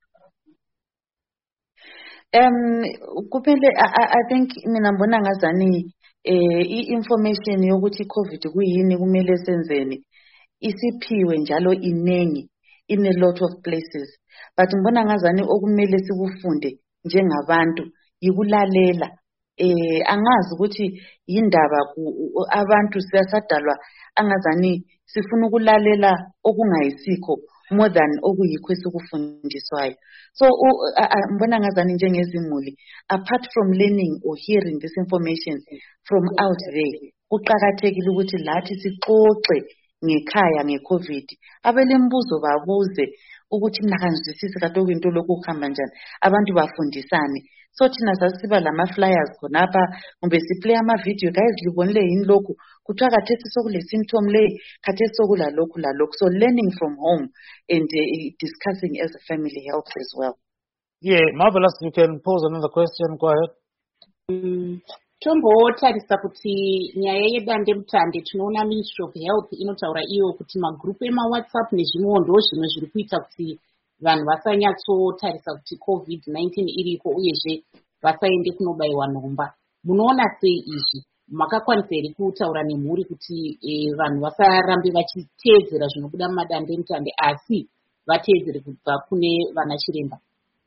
Um kumele I, I think mina ngibona ngazani eh i-information yokuthi iCovid kuyini kumele senzeni isiphiwe njalo inengi in a lot of places, but ngibona ngazani okumele sikufunde njengabantu yikulalela. Eh angazi ukuthi yindaba abantu siyasadalwa angazani sifuna ukulalela okungayisikho more than okuyikho esikufundiswayo. So ngibona ngazani njengezimuli, apart from learning or hearing this information from out there, kuqhakathekile ukuthi lathi sixoxe ngekhaya ngeCovid. Abelembuzo babuze ukuthi nakanzwisisi kade kwinto lokuhamba njani, abantu bafundisane. So thina sasiba lama flyers khonapha kumbe siplay ama video, guys libonile yini lokhu kuthiwa khathesi sokule symptom le, khathesi sokula lokhu la lokhu. So learning from home and uh, discussing as a family helps as well.
Yeah, Marvelous, you can pose another question. Go ahead.
Mm. Tombotarisa kuti nyaya yedande mutande tinoona Ministry of Health inotaura iyo kuti magrupu ema WhatsApp nezvimwewo ndo zvimwe zviri kuita kuti vanhu vasanyatsotarisa kuti COVID nineteen iriko uyezve vasaende kunobayiwa nhomba. Munoona sei izvi? Makakwanisa here kutaura nemhuri kuti e, vanhu vasarambe vachiteedzera zvinobuda mumadande mutande asi vateedzere kubva kune vana chiremba?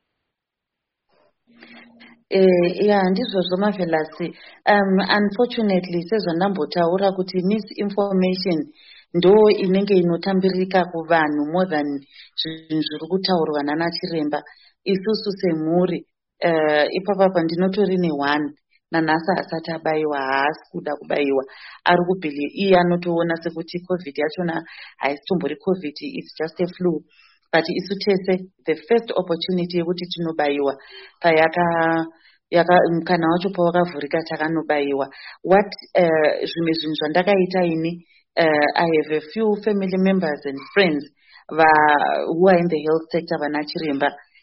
Eh yeah, ndizvo zvoMarvelous. Um unfortunately sezvo ndambotaura kuti misinformation ndo inenge inotambirika kuvanhu more than zvinhu zviri kutaurwa nana chiremba. Isusu semhuri uh, ipapapa ndinotori ne-one nanhasi asati abayiwa, haasi kuda kubayiwa, ari kubhili iye anotoona sekuti COVID yachona haisitombori COVID, it's just a flu. But isu tese the first opportunity yekuti tinobayiwa payaka yaka mukana wacho pawakavhurika takanobayiwa. What uh, zvimwe zvinhu zvandakaita ini, uh, I have a few family members and friends va, who are in the health sector vana chiremba,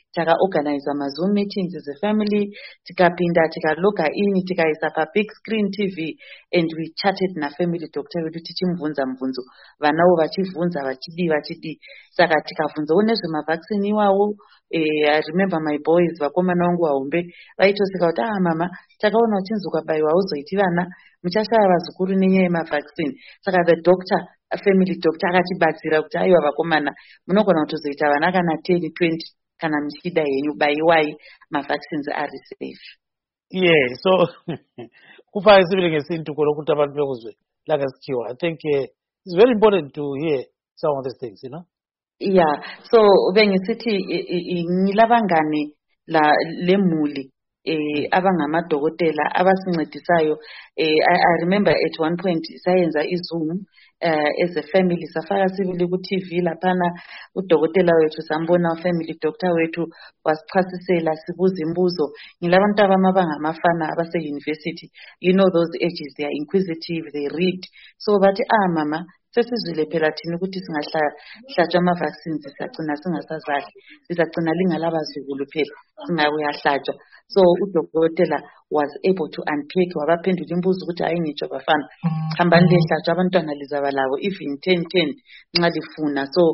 taka-organize ama-Zoom meetings as a family, tikapinda tikaloga in, tikaisa pa-big screen T V, and we chatted na-family doctor wedu tichimubvunza mubvunzo, vanawo vachibvunza vachidi vachidi. Saka tikabvunzawo nezvemavhaccine iwawo. Eh, I remember my boys, vakomana vangu vahombe vaitoseka kuti ah mama takaona uchinzi ukabaiwa hauzoiti vana muchashaya vazukuru nenyaya yemavaccine. Saka the doctor, a family doctor akatibatsira kuti aiwa vakomana munogona kutozoita vana kana ten twenty kana muchida henyu baiwai, mavaccines ari safe.
Yeah, so kufanele sibile ngesintu lokuthi abantu bekuzwe langesikhiwa. I think uh, it's very important to hear some of these things, you know.
Yeah, so bengisithi ngilabangane la lemuli eh abangamadokotela abasincedisayo. eh I remember at one point sayenza iZoom uh, as a family, safaka sibili ku T V laphana udokotela wethu sambona family doctor wethu wasichasisela sibuza imbuzo. Ngilabantu abamabanga abase university, you know those ages, they are inquisitive, they read. So bathi ah mama sesizwile phela thina ukuthi singahlatshwa ama-vaccines sisagcina singasazali, sizagcina lingalabazukulu phela singakuyahlatshwa. So udokotela was able to unpack, wabaphendula imbuzo ukuthi hayi ngitsho bafana hambani lehlatshwa abantwana lizaba labo even ten ten nxa lifuna. So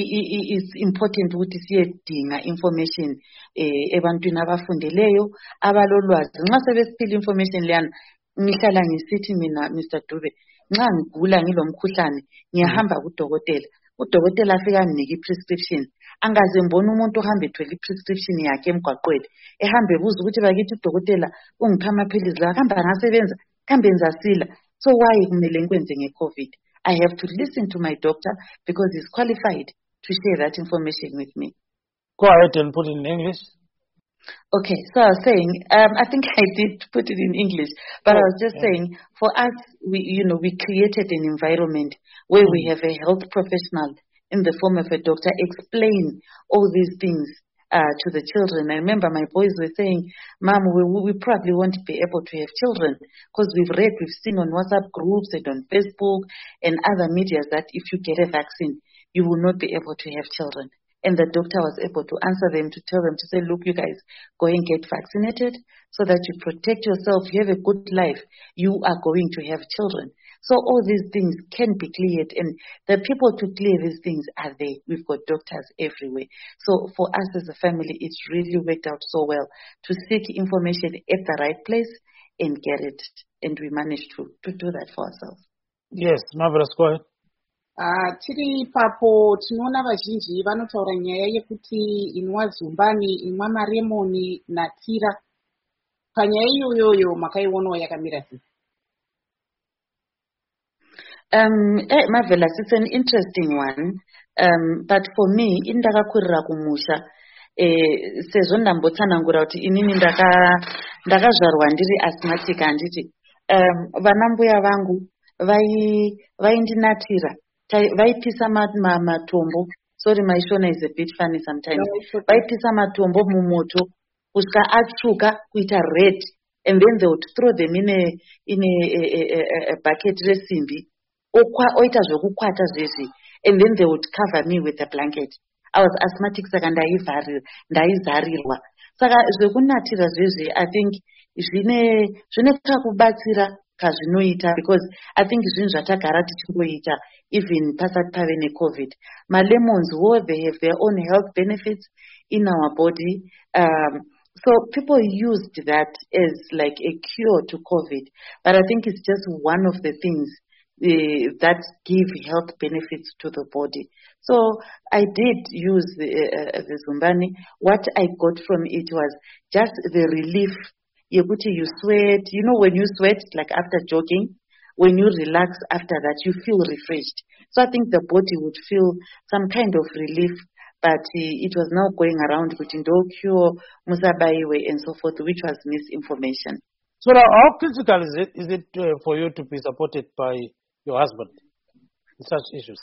it's important ukuthi siyedinga information eh ebantwini abafundeleyo abalolwazi. Nxa sebesiphila information leyana, ngihlala ngisithi mina Mister Dube, nxa ngigula ngilomkhuhlane ngiyahamba kudokotela, udokotela afika anginike i-prescription. Angaze mbona umuntu uhambe ethwele i-prescription yakhe emgwaqweni ehambe buza ukuthi bakithi udokotela ungipha amaphilisi la kambe angasebenza kambe ngizasila. So why kumele ngikwenze nge-COVID? I have to listen to my doctor because he's qualified to share that information with me.
Go ahead and put it in English.
Okay, so I was saying, um, I think I did put it in English, but oh, I was just yeah. saying, for us, we, you know, we created an environment where mm. we have a health professional in the form of a doctor explain all these things uh, to the children. I remember my boys were saying, Mom, we, we probably won't be able to have children because we've read, we've seen on WhatsApp groups and on Facebook and other media that if you get a vaccine, you will not be able to have children. And the doctor was able to answer them, to tell them, to say, look, you guys, go and get vaccinated so that you protect yourself, you have a good life, you are going to have children. So all these things can be cleared, and the people to clear these things are there. We've got doctors everywhere. So for us as a family, it's really worked out so well to seek information at the right place and get it. And we managed to, to do that for ourselves.
Yes, marvelous. Go ahead.
Uh, tiri papo tinoona vazhinji vanotaura nyaya yekuti inwa zumbani, inwa maremoni natira. Panyaya iyoyoyo makaionawo yakamira sei?
Um, eh, marvelous, it's an interesting one. Um, but for me, indakakurira kumusha, eh, sezvo ndambotsanangura kuti inini ndaka ndakazvarwa ndiri asthmatic handiti. Um, vanambuya vangu vai vaindinatira. Vaipisa matombo. Sorry, my shona is a bit funny sometimes. Vaipisa matombo mumoto kusvika atsvuka kuita red, and then they would throw them in a in a, a, a, a bucket resimbi oita zvokukwata zvezvi, and then they would cover me with a blanket. I was asthmatic, saka ndaizarirwa. Saka zvekunatira zvezvi, I think zvine zvine kakubatsira kazvinoita, because I think zvinhu zvatagara tichingoita even pasati pave neCOVID. Ma-lemons, wo, they have their own health benefits in our body. Um, so people used that as like a cure to COVID, but I think it's just one of the things uh, that give health benefits to the body. So I did use the, uh, the Zumbani. What I got from it was just the relief. You sweat, you know, when you sweat, like after jogging, when you relax after that, you feel refreshed. So I think the body would feel some kind of relief, but uh, it was now going around with cure, musabaiwe, and so forth, which was misinformation.
So now, how critical is it, is it uh, for you to be supported by your husband in such issues?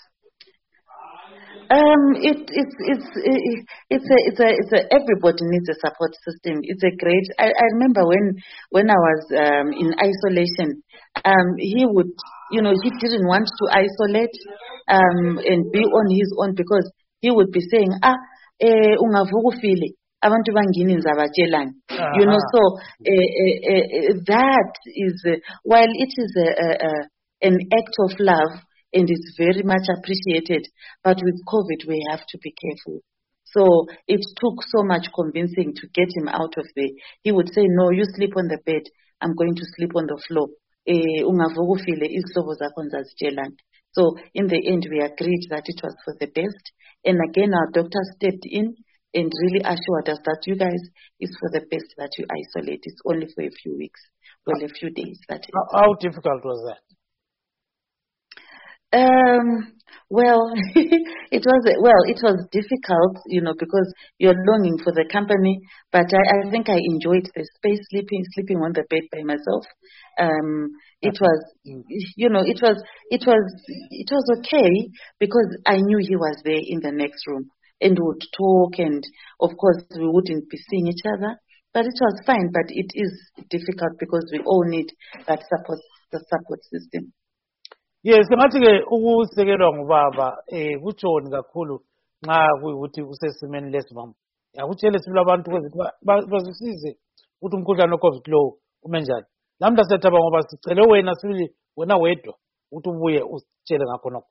Um, it, it's it's it, it's a it's a it's a everybody needs a support system. It's a great. I, I remember when when I was um, in isolation, um, he would, you know, he didn't want to isolate um, and be on his own, because he would be saying, ah, eh, ungavukufile, abantu bangini ngizabatshelani. You know, so uh, uh, uh, that is uh, while it is a, a, a, an act of love and it's very much appreciated, but with COVID we have to be careful. So it took so much convincing to get him out of there. He would say, no, you sleep on the bed, I'm going to sleep on the floor. So in the end we agreed that it was for the best, and again our doctor stepped in and really assured us that you guys, it's for the best that you isolate. It's only for a few weeks, well, a few days. That is.
How, how difficult was that?
Um, well, it was well, it was difficult, you know, because you're longing for the company. But I, I think I enjoyed the space, sleeping, sleeping on the bed by myself. Um, it was, you know, it was, it was, it was okay because I knew he was there in the next room. And would talk, and of course we wouldn't be seeing each other, but it was fine. But it is difficult because we all need that support, the support system.
Yes, ngathi ke ukusekelwa ngubaba eh kutshoni kakhulu nxa kuyikuthi usesimeni lesimama. Yakutshele sibula abantu ukuthi bazisize ukuthi umkhuhlane weCovid lo ume njani. Namhla sethaba ngoba sicele wena sibili wena wedwa ukuthi ubuye usitshele ngakho nokho.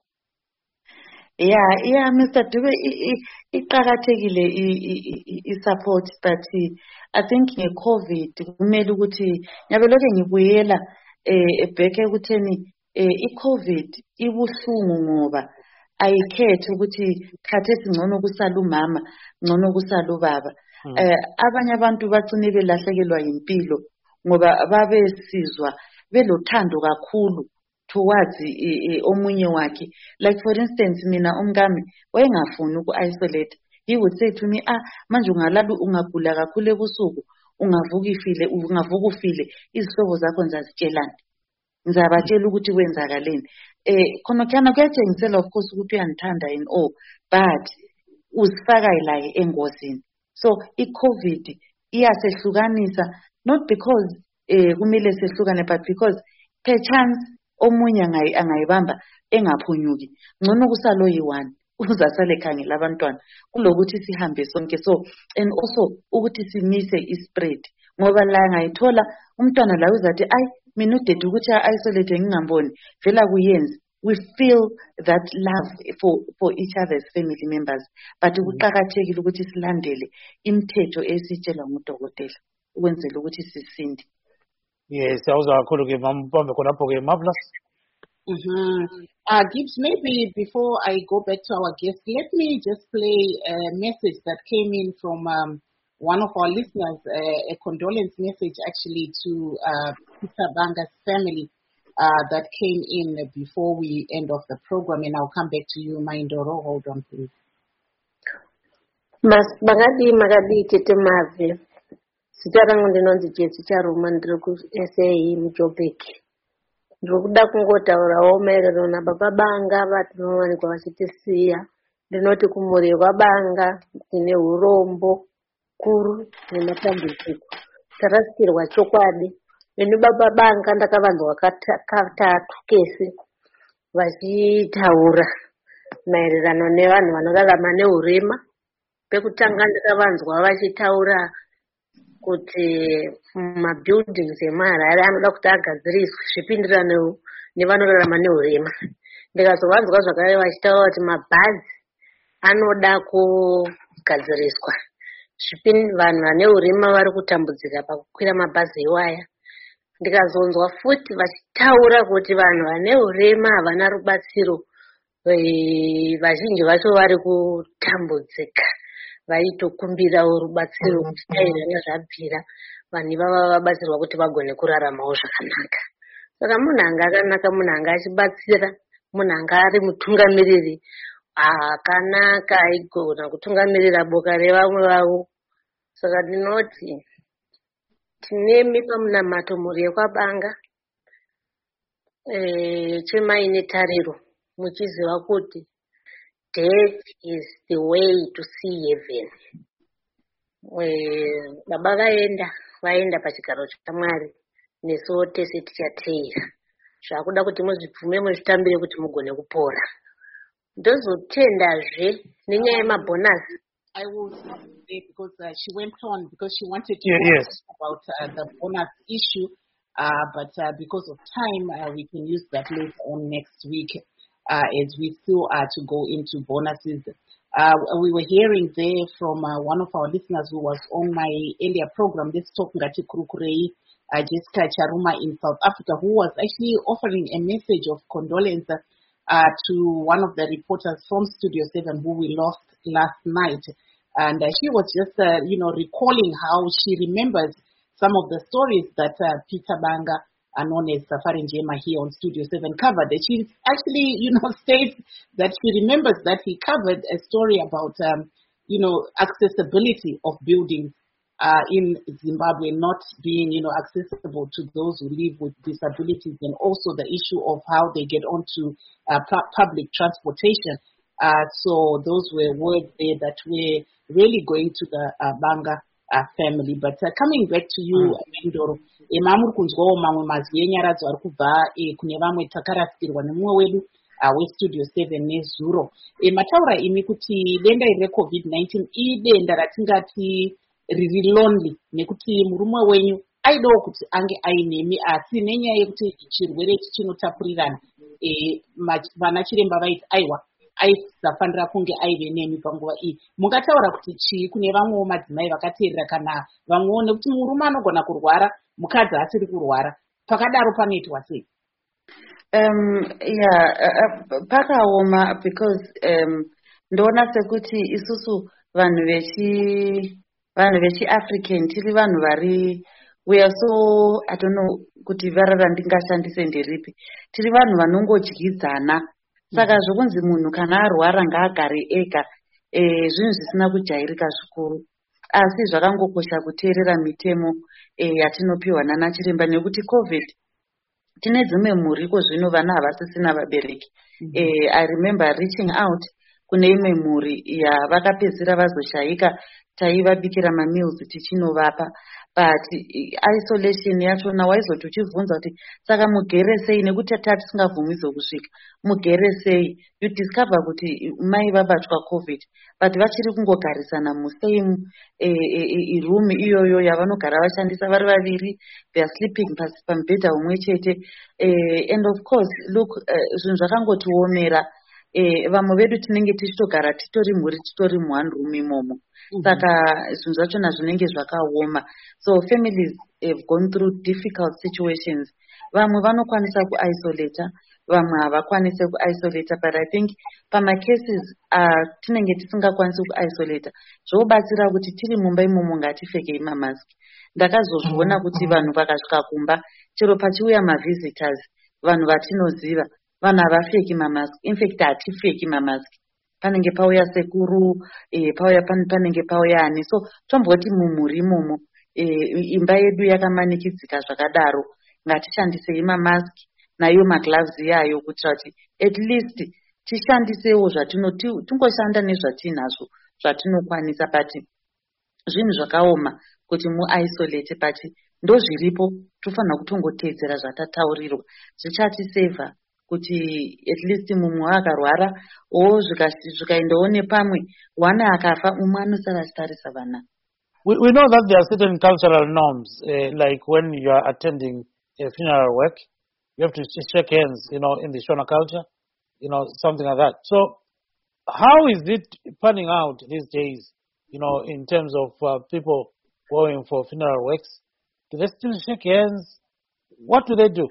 Yeah, yeah, Mister Dube, iqakathekile i-support, but I think nge-COVID kumele ukuthi nyabeloke ngibuyela ebheke ukutheni i-COVID ibuhlungu ngoba ayikhethi ukuthi khathesi ngcono kusala umama ngcono kusala ubaba. Abanye abantu bagcine belahlekelwa impilo ngoba babesizwa belothando kakhulu towards omunye wakhe. Like for instance, mina umngami wayengafuni uku-isolate. He would say to me, ah, manje ungalala ungagula kakhulu ebusuku, ungavuka ifile, ungavuka ufile, izihlobo zakho ngizazitshelani. Ngizabatshela ukuthi kwenzakaleni. Eh khona kana kuyatshengisela of course ukuthi uyandithanda and all, but uzifaka la engozini. So i-COVID iyasehlukanisa, not because eh kumele sehlukane, but because per chance omunye angayibamba engaphunyuki ngcono kusalo yi-one uzasale khangela abantwana kulokuthi sihambe sonke. So and also ukuthi simise i-spread ngoba la ngayithola umntwana la uzathi ay mina udede ukuthi isolate ngingamboni vela kuyenza. We feel that love for for each other's family members, but kuqakathekile ukuthi silandele imithetho esitshelwa ngudokotela ukwenzela ukuthi sisinde.
Yes, I was going to give Marvelous.
Mm-hmm. Uh, Gibbs, maybe before I go back to our guest, let me just play a message that came in from um, one of our listeners, uh, a condolence message actually to uh, Peter Banga's family uh, that came in before we end off the program, and I'll come back to you, Maindoro. Hold on, please.
Mas Bangadi Magadi Titemavi. Sijarangu ndinonzi Jesi Charuma ndruku S A E Mjobeki. Ndrukuda kungotaura omerero na baba banga vatinowani kwa vachitisiya. Ndinoti kumuri kwa banga ine urombo kuru nematambudziko. Tarasikirwa chokwadi. Ine baba banga ndakavanzwa katatu kesi vachitaura maererano nevanhu vanorarama neurema. Pekutanga ndakavanzwa vachitaura kuti mabuildings emarara anoda kuti agadziriswe zvipindirane nevanorarama neurema. Ndikazovanzwa zvakare vachitaura kuti mabhazi anoda kugadziriswa. Vanhu vane urema vari kutambudzika pakukwira mabhazi iwaya. Ndikazonzwa futi vachitaura kuti vanhu vane urema havana rubatsiro. Vazhinji vacho vari kutambudzika vaitokumbira rubatsiro kustaira nezvabvira vanhu vava vabatsirwa kuti vagone kuraramawo zvakanaka. Saka munhu anga akanaka, munhu anga achibatsira, munhu anga ari mutungamiriri akanaka aigona kutungamirira boka revamwe vavo. Saka ndinoti tinemi pamunamato mhuri yekwabanga chemaine tariro muchiziva kuti death is the way to see heaven. Baba vaenda vaenda pachigaro chaMwari, nesuwo tese tichateera. Zvakuda kuti muzvibvume muzvitambire kuti mugone kupora. Ndozotendazve nenyaya yemabhonasi
I will say because uh, she went on because she wanted to
Yeah,
talk
yes.
about uh, the bonus issue, uh, but uh, because of time, uh, we can use that later on next week uh, as we still are to go into bonuses. Uh, we were hearing there from uh, one of our listeners who was on my earlier program, this talk Ngati Kurukurei, uh, Jessica Charuma in South Africa, who was actually offering a message of condolence uh, to one of the reporters from Studio seven who we lost last night. And uh, she was just, uh, you know, recalling how she remembers some of the stories that uh, Peter Banga, uh, known as Safari Njema here on Studio seven, covered. And she actually, you know, states that she remembers that he covered a story about, um, you know, accessibility of buildings uh, in Zimbabwe not being, you know, accessible to those who live with disabilities, and also the issue of how they get onto uh, pu- public transportation. Uh, so those were words there that were really going to the uh, Banga uh, family. But uh, coming back to you, Mendoro, emamuri kunzwawo mamwe mazwi enyaradzo ari kubva kune vamwe takarasikirwa nemumwe wedu uh, westudio seven nezuro. E, mataura imi kuti denda iri recovid nineteen idenda ratingati riri lonely nekuti murume wenyu aidawo kuti ange ainemi asi nenyaya yekuti chirwere ichi chinotapurirana e, vana chiremba vaiti aiwa aisafanira kunge aive nemi panguva iyi. Mungataura kuti chii kune vamwewo madzimai vakateerera kana vamwewo, nekuti murume anogona kurwara mukadzi asiri kurwara, pakadaro panoitwa sei?
Um, yeah, uh, pakaoma because um, ndoona sekuti isusu vanhu vechi vanhu vechi-African tiri vanhu vari we are so, I don't know kuti varara ndingashandise nderipi, tiri vanhu vanongodyidzana. Saka zvokunzi munhu kana arwara ngaagare ega e, zvinhu zvisina kujairika zvikuru, asi zvakangokosha kuteerera mitemo e, yatinopiwa nana chiremba, nekuti covid tine dzimwe mhuriko zvino vana havasisina vabereki. Mm-hmm. e, I remember reaching out kune imwe mhuri yavakapedzisira vazoshayika taivabikira mameals tichinovapa, but isolation yachona waizoti uchibvunza kuti saka mugere sei, nekuti tatisingabvumidzwe kusvika mugere sei, you discover kuti mai vabatwa covid but vachiri kungogarisana musame e, e, room iyoyo yavanogara vashandisa vari vaviri, they are sleeping pasi pamubhedha umwe chete. e, and of course look, zvinhu uh, zvakangotiomera. E, vamwe vedu tinenge tichitogara titori mhuri titori muone room imomo. Mm-hmm. Saka zvinhu zvachona zvinenge zvakaoma. So families have gone through difficult situations. Vamwe vanokwanisa kuisolate, vamwe havakwanise kuisolate, but I think pamacases uh, tinenge tisingakwanisi kuisolate zvobatsira kuti tiri mumba imomo ngatifekei mamaski. Ndakazozviona kuti vanhu vakasvika kumba chero pachiuya mavisitors, vanhu vatinoziva vanhu havapfeki mamaski, in fact hatifeki mamaski. Panenge pauya sekuru, e, pauya pan, panenge pauya ani. So tomboti mumhuri imomo e, imba yedu yakamanikidzika zvakadaro, ngatishandisei mamaski nayo magloves yayo kuitira kuti at least tishandisewo zvatino tingoshanda nezvatinazvo zvatinokwanisa, but zvinhu zvakaoma kuti muisolate, but ndozviripo tofanira kutongoteedzera zvatataurirwa, zvichatisevha kuti at least mumwe akarwara o zvikaendawo nepamwe wane akafa umwe anosara achitarisa vana.
We, we know that there are certain cultural norms, uh, like when you are attending a funeral work, you have to shake hands, you know, in the Shona culture, you know, something like that. So how is it panning out these days, you know, in terms of uh, people going for funeral works? Do they still shake hands? What do they do?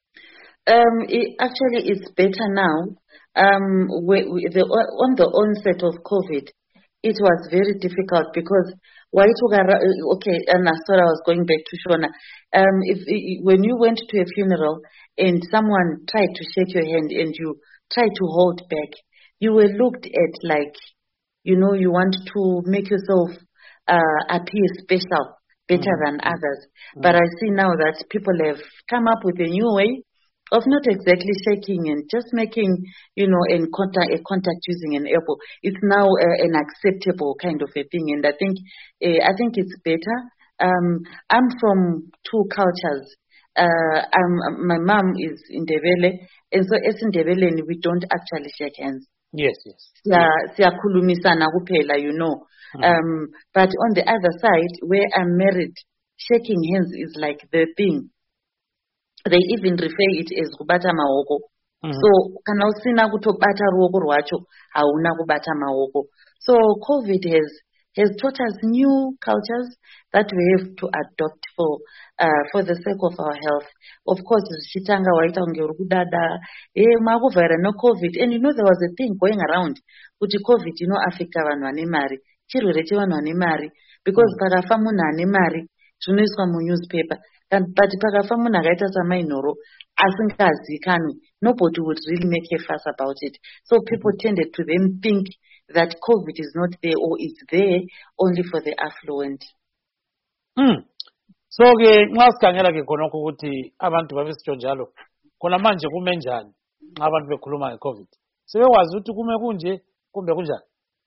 Um, it, actually, it's better now. Um, we, we, the, on the onset of COVID, it was very difficult because why took okay, and I thought I was going back to Shona. Um, if, if when you went to a funeral and someone tried to shake your hand and you tried to hold back, you were looked at like, you know, you want to make yourself uh, appear special, better mm-hmm. than others. Mm-hmm. But I see now that people have come up with a new way of not exactly shaking and just making, you know, in contact, a contact using an elbow. It's now uh, an acceptable kind of a thing, and I think, uh, I think it's better. Um, I'm from two cultures. Uh, I'm, my mom is Ndebele, and so as Ndebele, we don't actually shake hands.
Yes, yes.
Siyakhulumisana kuphela, you know.
Mm.
Um, but on the other side, where I'm married, shaking hands is like the thing. They even refer it as kubata maoko.
Mm.
So kana usina kutobata ruoko rwacho hauna kubata maoko. So COVID has has taught us new cultures that we have to adopt for uh, for the sake of our health. Of course, zvichitanga waita kunge uri kudada eh makuvhara no COVID, and you know there was a thing going around kuti COVID inoafecta vanhu vane mari, chirwere chevanhu vane mari, because
Mm.
pakafa munhu ane mari zvinoiswa munewspaper, but pakafa munhu akaita samainhoro asingazikanwi, nobody would really make a fuss about it. So people tended to then think that COVID is not there or it's there only for the affluent.
Mm. So ke nxa sikhangela ke khonokho ukuthi abantu babesitsho njalo khona manje kume njani nxa abantu bekhuluma nge-COVID, sebekwazi ukuthi kume kunje kumbe kunjani?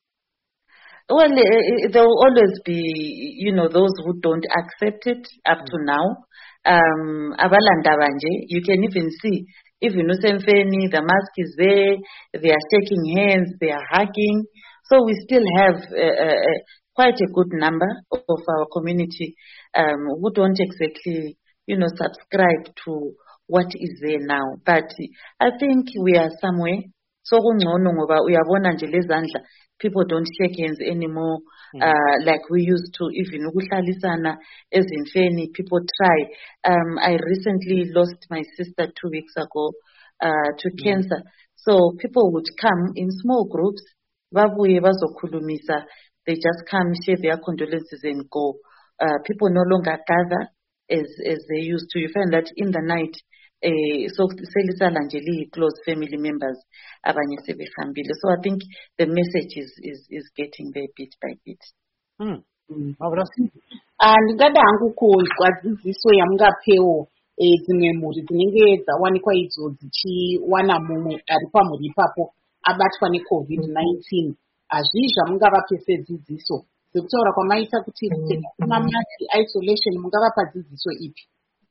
Well, uh, there will always be, you know, those who don't accept it up to now. Um, abalanda banje, you can even see, even usemfeni, the mask is there, they are shaking hands, they are hugging. So we still have uh, uh, quite a good number of our community um, who don't exactly, you know, subscribe to what is there now. But I think we are somewhere. So kungcono ngoba uyabona nje lezandla, people don't shake hands anymore
Mm.
uh, like we used to. Even ukuhlalisana ezimfeni, people try. Um, I recently lost my sister two weeks ago uh, to
Mm.
cancer. So people would come in small groups, babuye bazokhulumisa, they just come, share their condolences and go. Uh, people no longer gather as as they used to. You find that in the night, eh, so selisala nje li close family members abanye sebehambile. So I think the message is is is getting there bit by bit.
Mm.
Mm.
Marvelous.
Ah, ndingada hangu kunzwa dzidziso yamungapewo eh, dzimwe mhuri dzinenge dzawanikwa idzo dzichiwana mumwe ari pamhuri ipapo abatwa necovid nineteen. Hazvii zvamungavape sedzidziso dzekutaura kwamaita kuti mamati isolation, mungavapa dzidziso ipi?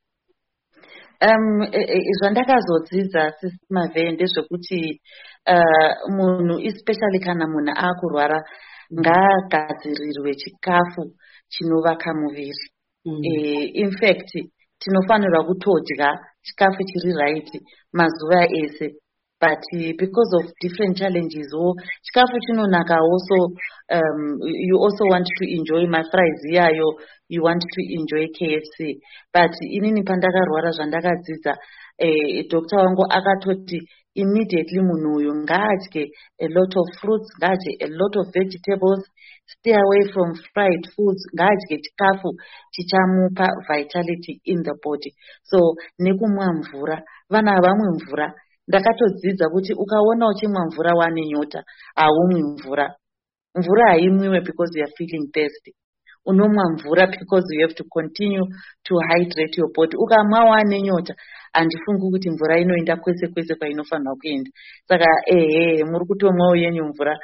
Um, zvandakazodzidza sisi Mavheye ndezvekuti uh, munhu especially kana munhu akurwara ngaagadzirirwe chikafu chinovaka muviri.
Mm.
Eh, in fact tinofanirwa kutodya chikafu chiri right mazuva ese, but uh, because of different challenges wo chikafu chinonaka also. Um, you also want to enjoy my fries yayo, you want to enjoy K F C, but inini pandakarwara zvandakadzidza eh, doctor wangu akatoti immediately munhu uyu ngaadye a lot of fruits, ngaadye a lot of vegetables, stay away from fried foods, ngaadye chikafu chichamupa vitality in the body. So nekumwa mvura, vana havamwe mvura. Ndakatodzidza kuti ukaona uchimwa mvura wane nyota haumwi mvura. Mvura haimwiwe because you are feeling thirsty. Unomwa mvura because you have to continue to hydrate your body. Ukamwa wane nyota handifungi kuti mvura inoenda kwese kwese kwainofanirwa kuenda. Saka ehe muri kutomwawo yenyu mvura.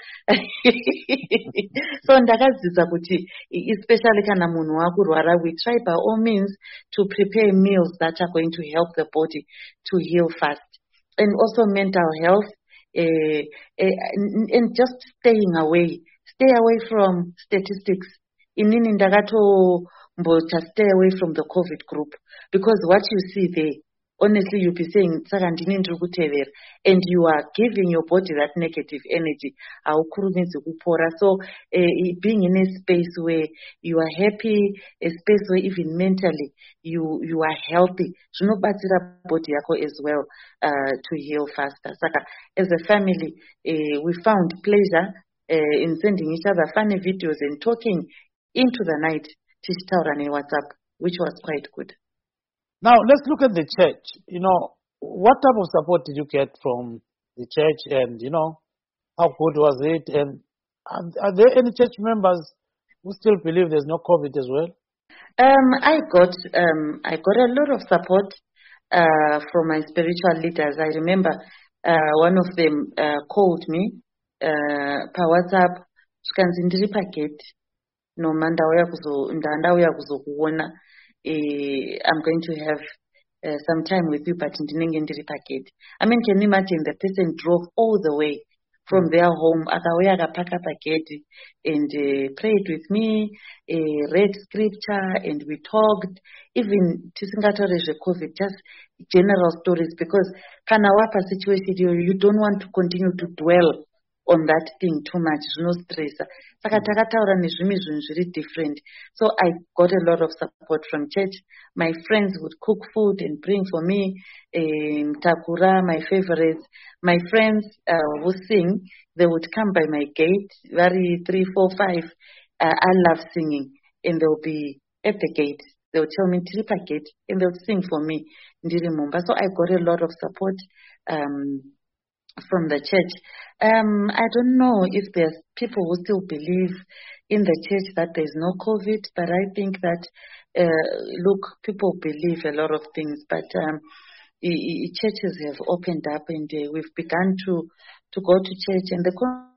So ndakadzidza kuti especially kana munhu wakurwara, we try by all means to prepare meals that are going to help the body to heal fast. And also mental health, uh, uh, and just staying away. Stay away from statistics. Inini ndakato mbota stay away from the COVID group, because what you see there, honestly you'll be saying saka ndini ndiri kutevera, and you are giving your body that negative energy. Haukurumidzi kupora. So uh, being in a space where you are happy, a space where even mentally you you are healthy, zvinobatsira body yako as well uh, to heal faster. Saka as a family uh, we found pleasure uh, in sending each other funny videos and talking into the night, tichitaura neWhatsApp, which was quite good.
Now let's look at the church. You know, what type of support did you get from the church, and you know, how good was it? And are, are there any church members who still believe there's no COVID as well?
Um, I got um, I got a lot of support uh, from my spiritual leaders. I remember uh, one of them uh, called me uh, per WhatsApp. Zvikanzi ndiri pagate noma ndauya kuzo ndauya kuzokuona. Uh, I'm going to have uh, some time with you, but ndinenge ndiri pagate. I mean, can you imagine the person drove all the way from their home. Akauya akapaka pagedhi and uh, prayed with me, uh, read scripture, and we talked. Even tisingataure zveCovid, just general stories, because kana wapa situation you, you don't want to continue to dwell on that thing too much, no stress. Saka takataura nezvimwe zvinhu zviri different. So I got a lot of support from church. My friends would cook food and bring for me um, takura, my favorites. My friends uh, who sing, they would come by my gate, very three, four, five. Uh, I love singing, and they'll be at the gate. They'll tell me Tiripa gate, and they'll sing for me. So I got a lot of support um, from the church. Um, I don't know if there's people who still believe in the church that there's no COVID, but I think that, uh, look, people believe a lot of things, but um, i- i- churches have opened up, and uh, we've begun to, to go to church. And the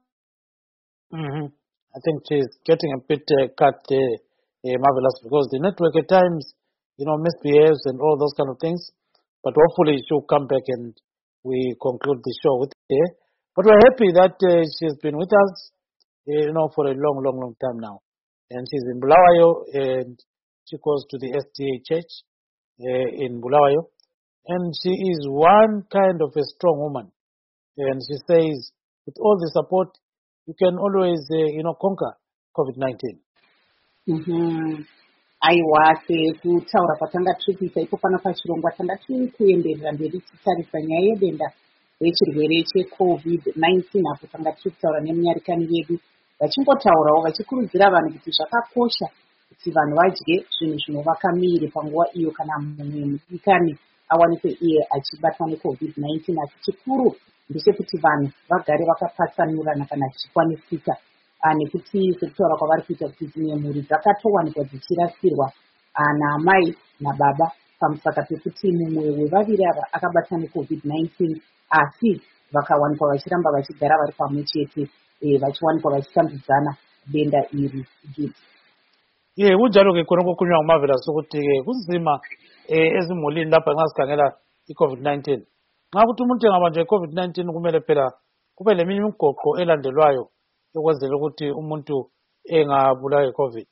Mm-hmm. I think she's getting a bit uh, cut uh, uh, marvelous, because the network at times, you know, misbehaves and all those kind of things. But hopefully she'll come back and we conclude the show with her. But we're happy that uh, she's been with us, uh, you know, for a long, long, long time now. And she's in Bulawayo, and she goes to the S D A church uh, in Bulawayo. And she is one kind of a strong woman. And she says, with all the support, you can always, uh, you know, conquer COVID nineteen.
Mhm. Aiwa, sekutaura kwatanga tiri kuita ipo pano pachirongwa tanga tiri kuenderera mberi tichitarisa nyaya yedenda rechirwere checovid nineteen, apo tanga tiri kutaura nemunyarikani vedu vachingotaurawo vachikurudzira vanhu kuti zvakakosha kuti vanhu vadye zvinhu zvinovaka miviri panguva iyo kana mumwe mudikani awanikwe iye achibatwa necovid nineteen. Asi chikuru ndechekuti vanhu vagare vakapatsanurana kana zvichikwanisika, nekuti sekutaura kwavari kuita kuti dzimwe mhuri dzakatowanikwa dzichirasirwa naamai nababa pamusaka pekuti mumwe wevaviri ava akabatwa necovid nineteen, asi vakawanikwa vachiramba vachigara vari pamwe chete, vachiwanikwa vachitambudzana denda iri giti.
Ye kunjalo ke khona okukhulunywa nguMarvelous ukuthi ke kunzima eh ezimulini lapha nxa sikhangela iCovid nineteen. Nxa ukuthi umuntu engabanjwa iCovid nineteen kumele phela kube leminye imigoqo elandelwayo ukwenzela ukuthi umuntu engabulawa yiCovid.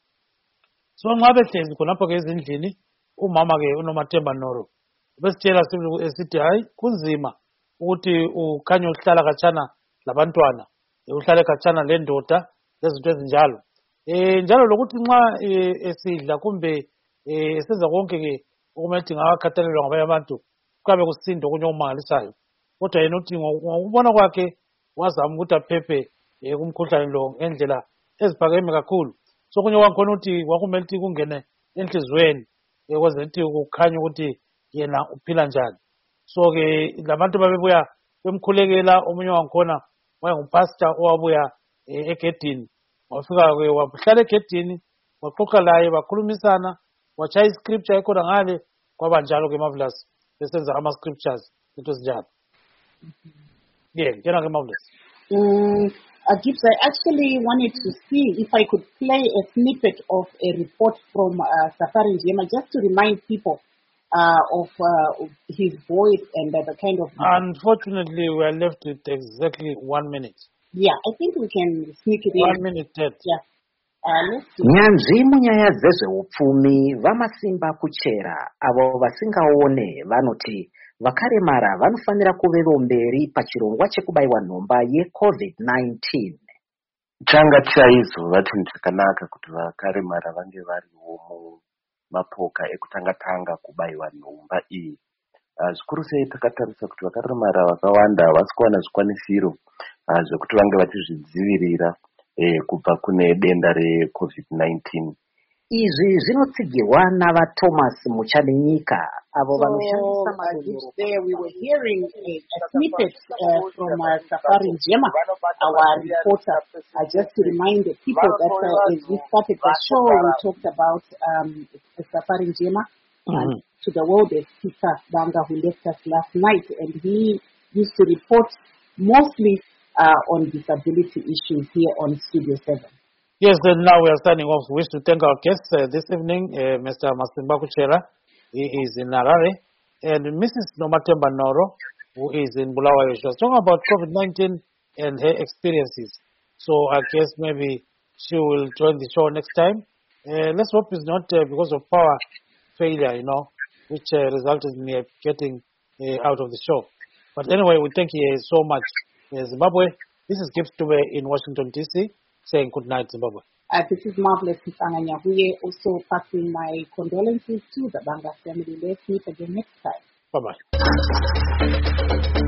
So nxa behlezi khonapho ke ezindlini, umama ke uNomathemba Noro besitshela sithi hayi kunzima ukuthi ukhanye uhlala khatshana labantwana, uhlale khatshana lendoda lezinto ezinjalo. Eh njalo lokuthi nxa esidla kumbe esenza konke ke okumele ngakhathalelwa ngabanye abantu kuyabe kusindo okunye okumangalisayo. Kodwa yena uthi ngokubona kwakhe wazama ukuthi aphephe kumkhuhlane lo ngendlela eziphakeme kakhulu. So kunye kwakhona uthi kwakumele ukuthi kungene enhlizweni ukwenzela ukuthi kukhanye ukuthi yena uphila njani. So ke labantu babebuya bemkhulekela, omunye wakhona wayengupastor owabuya egedini, wafika ke wahlala egedini waxoxa laye bakhulumisana, watshaya iscripture ekhona ngale kwaba njalo ke Marvelous besenza ama scriptures into ezinjalo. Yeah, njena ke Marvelous.
Mm, uh, Gibbs, I actually wanted to see if I could play a snippet of a report from uh, Safari Njema just to remind people uh, of uh, his voice and uh, the kind of...
Unfortunately, we are left with exactly one minute.
Yeah, I think we can sneak it in.
One minute, Ted.
Yeah. Uh, let's see.
Nyanzi munyaya dzezveupfumi vamasimba kuchera avo vasingaone vanoti vakaremara vanofanira kuvevo mberi pachirongwa chekubayiwa nhomba yeCovid nineteen.
Changa chaizvo vati chakanaka kuti vakaremara vange variwo mumapoka ekutanga-tanga kubayiwa nhomba iyi. Zvikuru sei takatarisa kuti vakaremara vakawanda havasi kuwana zvikwanisiro zvekuti vange vachizvidzivirira kubva kune denda reCovid nineteen.
Izvi zvinotsigirwa navaThomas Muchanenyika avo vanoshandisa
madondoro. There we were hearing a, a snippet uh, from uh, Safari Njema, our reporter, uh, just to remind the people that uh, as we started the show, we talked about um, Safari Njema mm-hmm. and to the world speaker Banga, who left us last night, and he used to report mostly uh, on disability issues here on Studio seven.
Yes, then now we are signing off. We wish to thank our guests uh, this evening, uh, Mister Masimba Kuchera, he is in Harare, and Missus Nomathemba Noro, who is in Bulawayo. She was talking about COVID nineteen and her experiences. So I guess maybe she will join the show next time. Uh, let's hope it's not uh, because of power failure, you know, which uh, resulted in me getting uh, out of the show. But anyway, we thank you so much, uh, Zimbabwe. This is Gift Dube in Washington, D C, saying good night, Zimbabwe.
Uh, this is Marvelous Nyanyahuye, also passing my condolences to the Banga family. Let's meet again next time.
Bye-bye.